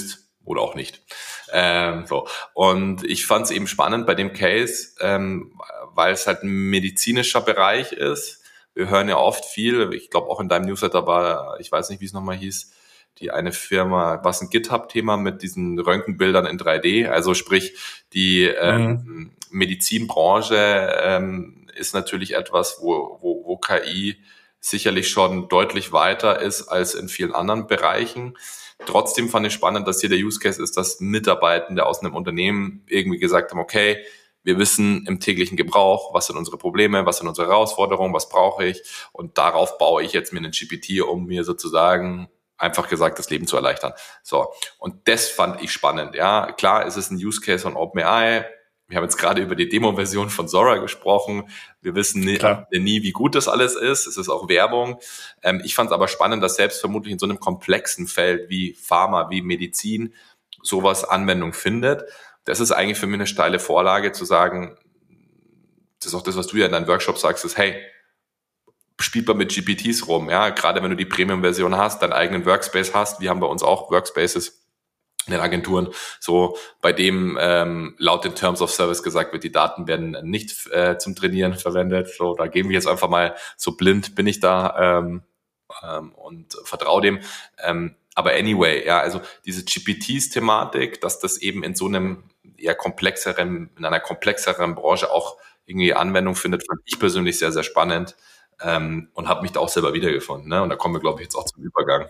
oder auch nicht. Ähm, so. Und ich fand es eben spannend bei dem Case, ähm, weil es halt ein medizinischer Bereich ist. Wir hören ja oft viel, ich glaube auch in deinem Newsletter war, ich weiß nicht, wie es nochmal hieß, die eine Firma, was ein GitHub-Thema mit diesen Röntgenbildern in drei D, also sprich die ähm, mhm. Medizinbranche ähm, ist natürlich etwas, wo, wo, wo K I sicherlich schon deutlich weiter ist als in vielen anderen Bereichen. Trotzdem fand ich spannend, dass hier der Use Case ist, dass Mitarbeitende aus einem Unternehmen irgendwie gesagt haben, okay, wir wissen im täglichen Gebrauch, was sind unsere Probleme, was sind unsere Herausforderungen, was brauche ich und darauf baue ich jetzt mir einen G P T, um mir sozusagen einfach gesagt das Leben zu erleichtern. So, und das fand ich spannend. Ja, klar, ist es ein Use Case von OpenAI. Wir haben jetzt gerade über die Demo-Version von Sora gesprochen. Wir wissen nie, nie, wie gut das alles ist. Es ist auch Werbung. Ähm, ich fand es aber spannend, dass selbst vermutlich in so einem komplexen Feld wie Pharma, wie Medizin sowas Anwendung findet. Das ist eigentlich für mich eine steile Vorlage zu sagen, das ist auch das, was du ja in deinen Workshops sagst, ist, hey, spielt man mit G P Ts rum, ja, gerade wenn du die Premium-Version hast, deinen eigenen Workspace hast, wir haben bei uns auch Workspaces in den Agenturen, so bei dem ähm, laut den Terms of Service gesagt wird, die Daten werden nicht äh, zum Trainieren verwendet, so, da geben wir jetzt einfach mal so blind, bin ich da ähm, ähm, und vertraue dem, ähm, aber anyway, ja, also diese G P Ts-Thematik, dass das eben in so einem eher komplexeren, in einer komplexeren Branche auch irgendwie Anwendung findet, fand ich persönlich sehr, sehr spannend. Ähm, und habe mich da auch selber wiedergefunden. Ne? Und da kommen wir, glaube ich, jetzt auch zum Übergang.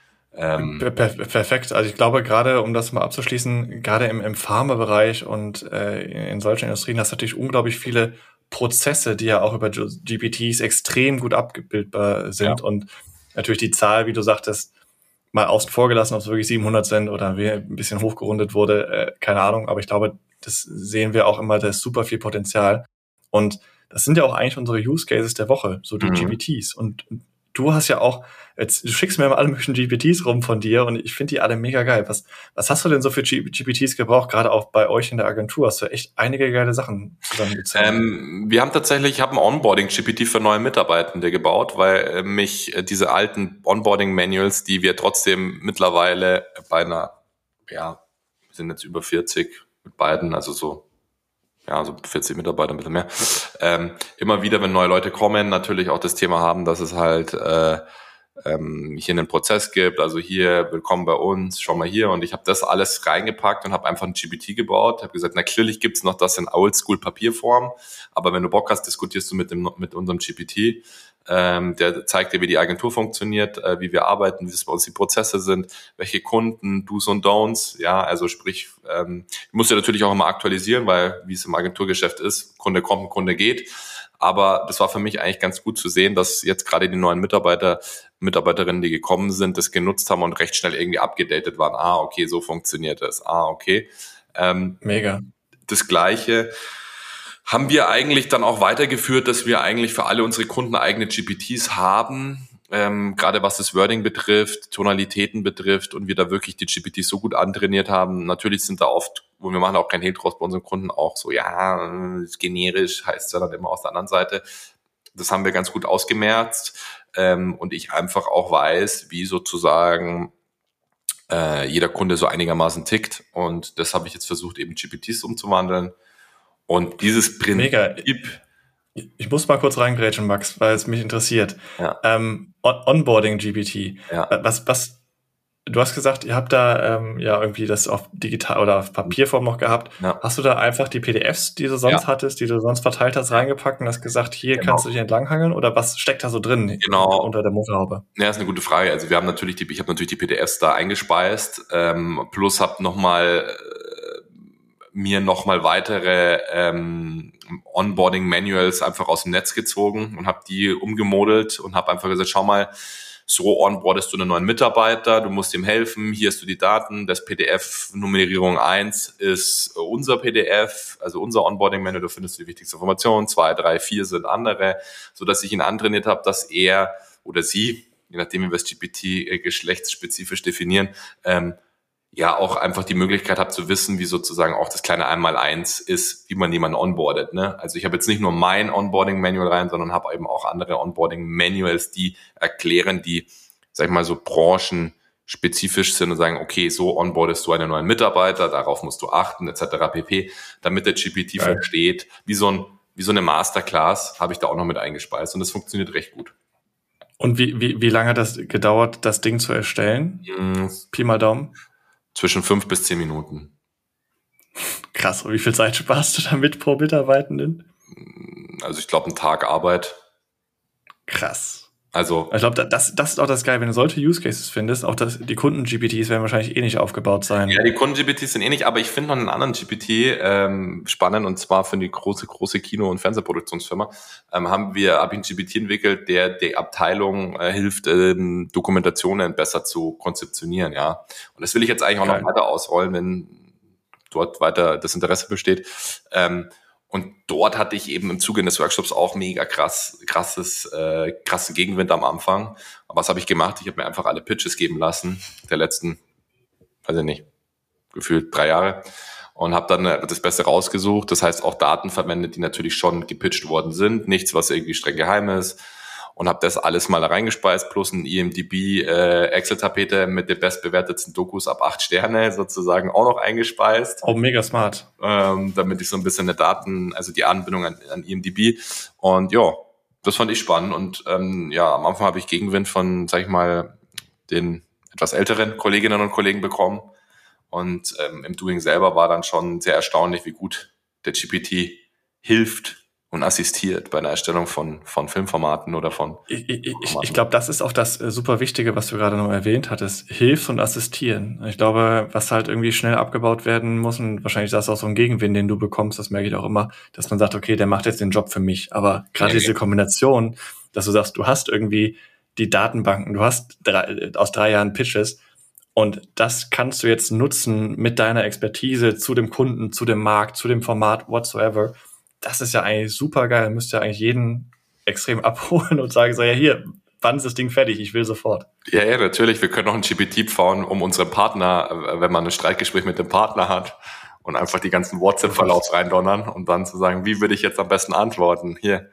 Ähm, per- perfekt. Also ich glaube, gerade, um das mal abzuschließen, gerade im, im Pharmabereich und äh, in solchen Industrien hast du natürlich unglaublich viele Prozesse, die ja auch über G P Ts extrem gut abbildbar sind. Ja. Und natürlich die Zahl, wie du sagtest, mal außen vor gelassen, ob es wirklich siebenhundert sind oder wie ein bisschen hochgerundet wurde, äh, keine Ahnung. Aber ich glaube, das sehen wir auch immer, da ist super viel Potenzial. Und das sind ja auch eigentlich unsere Use Cases der Woche, so die mhm. G P Ts. Und du hast ja auch, jetzt du schickst mir immer alle möglichen G P Ts rum von dir und ich finde die alle mega geil. Was, was hast du denn so für G P Ts gebraucht, gerade auch bei euch in der Agentur? Hast du echt einige geile Sachen zusammengezogen? Ähm, wir haben tatsächlich, ich habe ein Onboarding-G P T für neue Mitarbeitende gebaut, weil äh, mich äh, diese alten Onboarding-Manuals, die wir trotzdem mittlerweile bei einer, ja, wir sind jetzt über vierzig mit beiden, also so, ja, so vierzig Mitarbeiter, ein bisschen mehr. Ähm, immer wieder, wenn neue Leute kommen, natürlich auch das Thema haben, dass es halt äh, ähm, hier einen Prozess gibt. Also hier, willkommen bei uns, schau mal hier. Und ich habe das alles reingepackt und habe einfach ein G P T gebaut. Habe gesagt, natürlich gibt's noch das in Oldschool-Papierform, aber wenn du Bock hast, diskutierst du mit dem mit unserem G P T. Ähm, der zeigt dir, wie die Agentur funktioniert, äh, wie wir arbeiten, wie es bei uns die Prozesse sind, welche Kunden, Do's und Don'ts, ja, also sprich, ähm, ich muss ja natürlich auch immer aktualisieren, weil wie es im Agenturgeschäft ist, Kunde kommt, Kunde geht, aber das war für mich eigentlich ganz gut zu sehen, dass jetzt gerade die neuen Mitarbeiter, Mitarbeiterinnen, die gekommen sind, das genutzt haben und recht schnell irgendwie abgedatet waren, ah, okay, so funktioniert das, ah, okay. Ähm, Mega. Das Gleiche haben wir eigentlich dann auch weitergeführt, dass wir eigentlich für alle unsere Kunden eigene G P Ts haben, ähm, gerade was das Wording betrifft, Tonalitäten betrifft und wir da wirklich die G P Ts so gut antrainiert haben. Natürlich sind da oft, wo wir machen auch kein Hehl draus bei unseren Kunden, auch so, ja, ist generisch, heißt es ja dann immer aus der anderen Seite. Das haben wir ganz gut ausgemerzt ähm, und ich einfach auch weiß, wie sozusagen äh, jeder Kunde so einigermaßen tickt und das habe ich jetzt versucht, eben G P Ts umzuwandeln. Und dieses Prinzip... Mega. Ich muss mal kurz reingrätschen, Max, weil es mich interessiert. Ja. Ähm, On- Onboarding G P T. Ja. Was, was, du hast gesagt, ihr habt da ähm, ja irgendwie das auf digital oder auf Papierform noch gehabt. Ja. Hast du da einfach die P D Fs, die du sonst Ja. hattest, die du sonst verteilt hast, reingepackt und hast gesagt, hier Genau. kannst du dich entlanghangeln? Oder was steckt da so drin Genau. unter der Motorhaube? Ja, ist eine gute Frage. Also wir haben natürlich die, ich habe natürlich die P D Fs da eingespeist, ähm, plus habe nochmal mir nochmal weitere ähm, Onboarding-Manuals einfach aus dem Netz gezogen und habe die umgemodelt und habe einfach gesagt, schau mal, so onboardest du einen neuen Mitarbeiter, du musst ihm helfen, hier hast du die Daten, das P D F Nummerierung eins ist unser P D F, also unser Onboarding-Manual, da findest du die wichtigste Information, zwei, drei, vier sind andere, sodass ich ihn antrainiert habe, dass er oder sie, je nachdem wie wir das G P T äh, geschlechtsspezifisch definieren, ähm, ja auch einfach die Möglichkeit habe zu wissen, wie sozusagen auch das kleine Einmaleins ist, wie man jemanden onboardet. Ne? Also ich habe jetzt nicht nur mein Onboarding-Manual rein, sondern habe eben auch andere Onboarding-Manuals, die erklären die, sag ich mal so, spezifisch sind und sagen, okay, so onboardest du einen neuen Mitarbeiter, darauf musst du achten, et cetera pp., damit der G P T ja. versteht, wie so ein, wie so eine Masterclass habe ich da auch noch mit eingespeist und das funktioniert recht gut. Und wie, wie, wie lange hat das gedauert, das Ding zu erstellen? Mhm. Pi mal Daumen? Zwischen fünf bis zehn Minuten. Krass, und wie viel Zeit sparst du damit pro Mitarbeitenden? Also ich glaube, ein Tag Arbeit. Krass. Also ich glaube, das, das ist auch das Geile, wenn du solche Use Cases findest, auch das, die Kunden-G P Ts werden wahrscheinlich eh nicht aufgebaut sein. Ja, die Kunden-G P Ts sind eh nicht, aber ich finde noch einen anderen G P T ähm, spannend, und zwar für die große, große Kino- und Fernsehproduktionsfirma ähm, haben wir, habe ich einen G P T entwickelt, der der Abteilung äh, hilft, ähm, Dokumentationen besser zu konzeptionieren, ja. Und das will ich jetzt eigentlich auch Geil. noch weiter ausrollen, wenn dort weiter das Interesse besteht. Ähm, Und dort hatte ich eben im Zuge des Workshops auch mega krass, krasses, äh, krasse Gegenwind am Anfang. Aber was habe ich gemacht? Ich habe mir einfach alle Pitches geben lassen, der letzten, weiß ich nicht, gefühlt drei Jahre. Und habe dann das Beste rausgesucht. Das heißt auch Daten verwendet, die natürlich schon gepitcht worden sind. Nichts, was irgendwie streng geheim ist. Und habe das alles mal da reingespeist, plus ein I M D B äh, Excel-Tapete mit den bestbewertetsten Dokus ab acht Sterne sozusagen auch noch eingespeist. Oh, mega smart. Ähm, damit ich so ein bisschen eine Daten, also die Anbindung an, an I M D B. Und ja, das fand ich spannend. Und ähm, ja, am Anfang habe ich Gegenwind von, sag ich mal, den etwas älteren Kolleginnen und Kollegen bekommen. Und ähm, im Doing selber war dann schon sehr erstaunlich, wie gut der G P T hilft und assistiert bei der Erstellung von von Filmformaten oder von Ich, ich, ich glaube, das ist auch das äh, super Wichtige, was du gerade noch erwähnt hattest. Hilf und assistieren. Ich glaube, was halt irgendwie schnell abgebaut werden muss, und wahrscheinlich das ist auch so ein Gegenwind, den du bekommst, das merke ich auch immer, dass man sagt, okay, der macht jetzt den Job für mich. Aber gerade ja, diese Kombination, dass du sagst, du hast irgendwie die Datenbanken, du hast drei, aus drei Jahren Pitches, und das kannst du jetzt nutzen mit deiner Expertise zu dem Kunden, zu dem Markt, zu dem Format, whatsoever. Das ist ja eigentlich super geil. Müsst ihr eigentlich jeden extrem abholen und sagen so, ja hier, wann ist das Ding fertig? Ich will sofort. Ja, ja, natürlich. Wir können noch ein G P T bauen, um unseren Partner, wenn man ein Streitgespräch mit dem Partner hat, und einfach die ganzen WhatsApp-Verlaufs reindonnern und dann zu sagen, wie würde ich jetzt am besten antworten? Hier.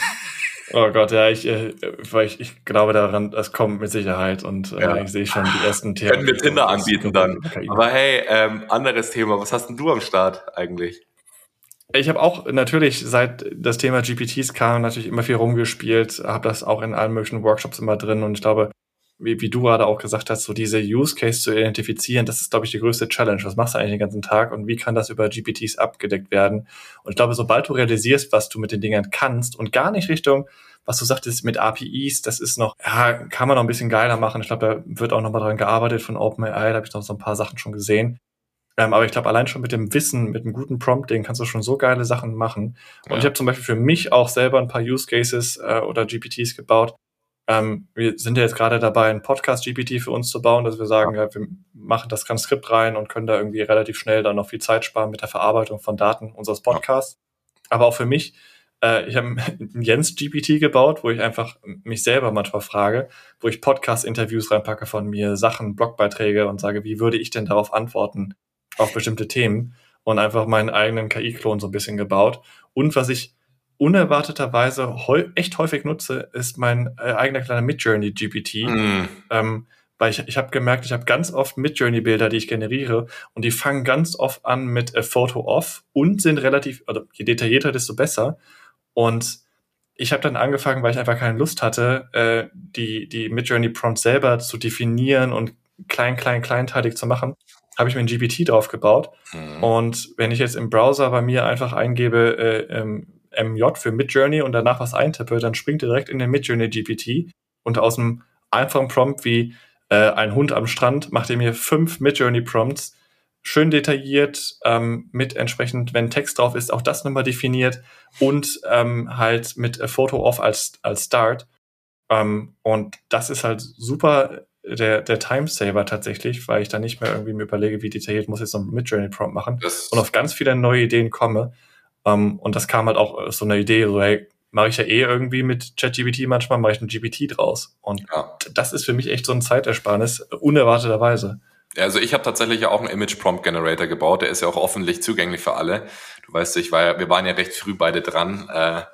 Oh Gott, ja, ich, ich, ich glaube daran, das kommt mit Sicherheit, und ja. äh, ich sehe schon die ersten Themen. Können wir Tinder anbieten dann. Aber hey, ähm, anderes Thema. Was hast denn du am Start eigentlich? Ich habe auch natürlich, seit das Thema G P Ts kam, natürlich immer viel rumgespielt, habe das auch in allen möglichen Workshops immer drin, und ich glaube, wie, wie du gerade auch gesagt hast, so diese Use Case zu identifizieren, das ist, glaube ich, die größte Challenge. Was machst du eigentlich den ganzen Tag und wie kann das über G P Ts abgedeckt werden? Und ich glaube, sobald du realisierst, was du mit den Dingern kannst und gar nicht Richtung, was du sagtest mit A P Is, das ist noch, ja, kann man noch ein bisschen geiler machen. Ich glaube, da wird auch noch mal dran gearbeitet von OpenAI, da habe ich noch so ein paar Sachen schon gesehen. Ähm, aber ich glaube, allein schon mit dem Wissen, mit einem guten Prompting kannst du schon so geile Sachen machen. Und ja. ich habe zum Beispiel für mich auch selber ein paar Use Cases äh, oder G P Ts gebaut. Ähm, wir sind ja jetzt gerade dabei, ein Podcast-G P T für uns zu bauen, dass wir sagen, ja. Ja, wir machen das Transkript rein und können da irgendwie relativ schnell dann noch viel Zeit sparen mit der Verarbeitung von Daten unseres Podcasts. Ja. Aber auch für mich, äh, ich habe einen Jens-G P T gebaut, wo ich einfach mich selber manchmal frage, wo ich Podcast-Interviews reinpacke von mir, Sachen, Blogbeiträge und sage, wie würde ich denn darauf antworten? Auf bestimmte Themen, und einfach meinen eigenen K I-Klon so ein bisschen gebaut. Und was ich unerwarteterweise heu- echt häufig nutze, ist mein äh, eigener kleiner Midjourney-G P T. Mm. Ähm, weil ich, ich habe gemerkt, ich habe ganz oft Midjourney-Bilder, die ich generiere, und die fangen ganz oft an mit a Photo of und sind relativ, also je detaillierter, desto besser. Und ich habe dann angefangen, weil ich einfach keine Lust hatte, äh, die, die Midjourney-Prompts selber zu definieren und klein, klein, kleinteilig zu machen, habe ich mir ein G P T drauf gebaut. Mhm. Und wenn ich jetzt im Browser bei mir einfach eingebe äh, ähm, M J für Midjourney und danach was eintippe, dann springt er direkt in den Midjourney G P T, und aus einem einfachen Prompt wie äh, ein Hund am Strand macht er mir fünf Midjourney Prompts, schön detailliert, ähm, mit entsprechend, wenn Text drauf ist, auch das nochmal definiert, und ähm, halt mit a Photo of als, als Start. Ähm, und das ist halt super der, der Timesaver tatsächlich, weil ich dann nicht mehr irgendwie mir überlege, wie detailliert muss ich so ein Midjourney-Prompt machen, das und auf ganz viele neue Ideen komme. Um, und das kam halt auch aus so einer Idee, so, hey, mache ich ja eh irgendwie mit ChatGPT, manchmal mache ich ein G P T draus. Und ja. das ist für mich echt so ein Zeitersparnis, unerwarteterweise. Also ich habe tatsächlich ja auch einen Image-Prompt-Generator gebaut, der ist ja auch öffentlich zugänglich für alle. Du weißt, ich war ja, wir waren ja recht früh beide dran, äh,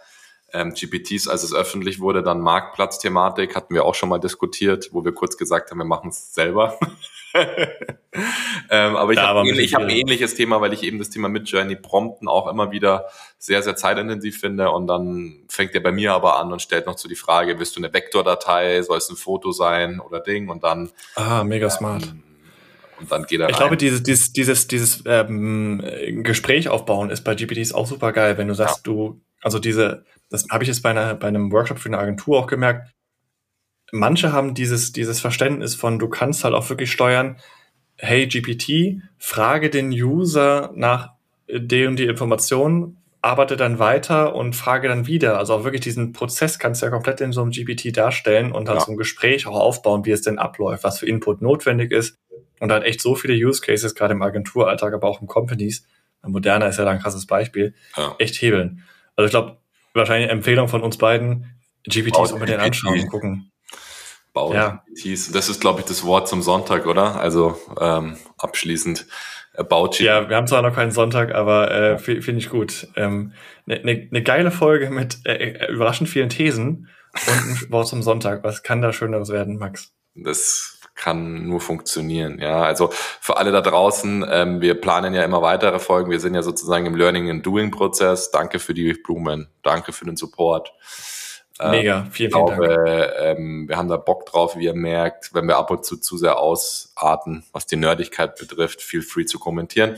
ähm, G P Ts, als es öffentlich wurde, dann Marktplatzthematik, hatten wir auch schon mal diskutiert, wo wir kurz gesagt haben, wir machen es selber. ähm, aber ich habe ähnlich, hab ein ähnliches Thema, weil ich eben das Thema Midjourney Prompten auch immer wieder sehr, sehr zeitintensiv finde, und dann fängt der bei mir aber an und stellt noch so die Frage, willst du eine Vektordatei, soll es ein Foto sein oder Ding, und dann ah, mega smart. Ähm, und dann geht er Ich rein. glaube, dieses, dieses, dieses, dieses ähm, Gespräch aufbauen ist bei G P Ts auch super geil, wenn du sagst, ja. du, also diese, das habe ich jetzt bei einer, bei einem Workshop für eine Agentur auch gemerkt. Manche haben dieses, dieses Verständnis von, du kannst halt auch wirklich steuern, hey G P T, frage den User nach die und die Informationen, arbeite dann weiter und frage dann wieder. Also auch wirklich diesen Prozess kannst du ja komplett in so einem G P T darstellen und dann ja. so ein Gespräch auch aufbauen, wie es denn abläuft, was für Input notwendig ist. Und halt echt so viele Use Cases, gerade im Agenturalltag, aber auch in Companies. Moderna ist ja da ein krasses Beispiel. Ja. Echt hebeln. Also ich glaube, wahrscheinlich eine Empfehlung von uns beiden, G P Ts unbedingt anschauen und gucken. Bauen ja. G P Ts. Das ist, glaube ich, das Wort zum Sonntag, oder? Also ähm, abschließend. About G P Ts. Ja, wir haben zwar noch keinen Sonntag, aber äh, finde ich gut. Eine ähm, ne, ne, ne geile Folge mit äh, überraschend vielen Thesen und ein Wort zum Sonntag. Was kann da Schöneres werden, Max? Das kann nur funktionieren, ja. Also für alle da draußen, ähm, wir planen ja immer weitere Folgen. Wir sind ja sozusagen im Learning and Doing Prozess. Danke für die Blumen, danke für den Support. Mega, vielen, vielen Dank. Ich glaube, ähm, wir haben da Bock drauf, wie ihr merkt. Wenn wir ab und zu zu sehr ausarten, was die Nerdigkeit betrifft, feel free zu kommentieren.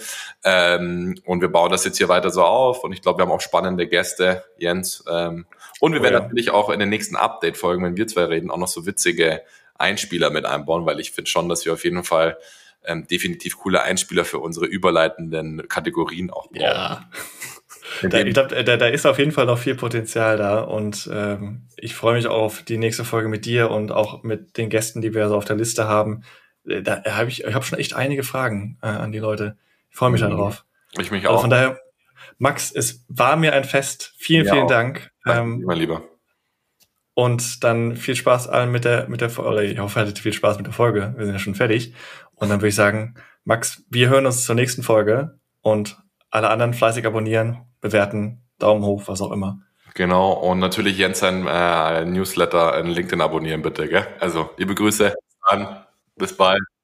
Ähm, und wir bauen das jetzt hier weiter so auf. Und ich glaube, wir haben auch spannende Gäste, Jens. Ähm, und wir oh, werden ja. natürlich auch in den nächsten Update-Folgen, wenn wir zwei reden, auch noch so witzige Einspieler mit einbauen, weil ich finde schon, dass wir auf jeden Fall ähm, definitiv coole Einspieler für unsere überleitenden Kategorien auch brauchen. Ja. Da, ich glaube, da, da ist auf jeden Fall noch viel Potenzial da, und ähm, ich freue mich auch auf die nächste Folge mit dir und auch mit den Gästen, die wir so auf der Liste haben. Da habe ich, ich habe schon echt einige Fragen äh, an die Leute. Ich freue mich mhm. darauf. Ich mich also auch. Von daher, Max, es war mir ein Fest. Vielen, ja, vielen Dank. Danke, ähm, mein Lieber. Und dann viel Spaß allen mit der mit der Folge. Ich hoffe, ihr hattet viel Spaß mit der Folge. Wir sind ja schon fertig. Und dann würde ich sagen, Max, wir hören uns zur nächsten Folge, und alle anderen fleißig abonnieren, bewerten, Daumen hoch, was auch immer. Genau, und natürlich Jens sein äh, Newsletter, ein LinkedIn abonnieren bitte, gell? Also, liebe Grüße, bis dann, bis bald.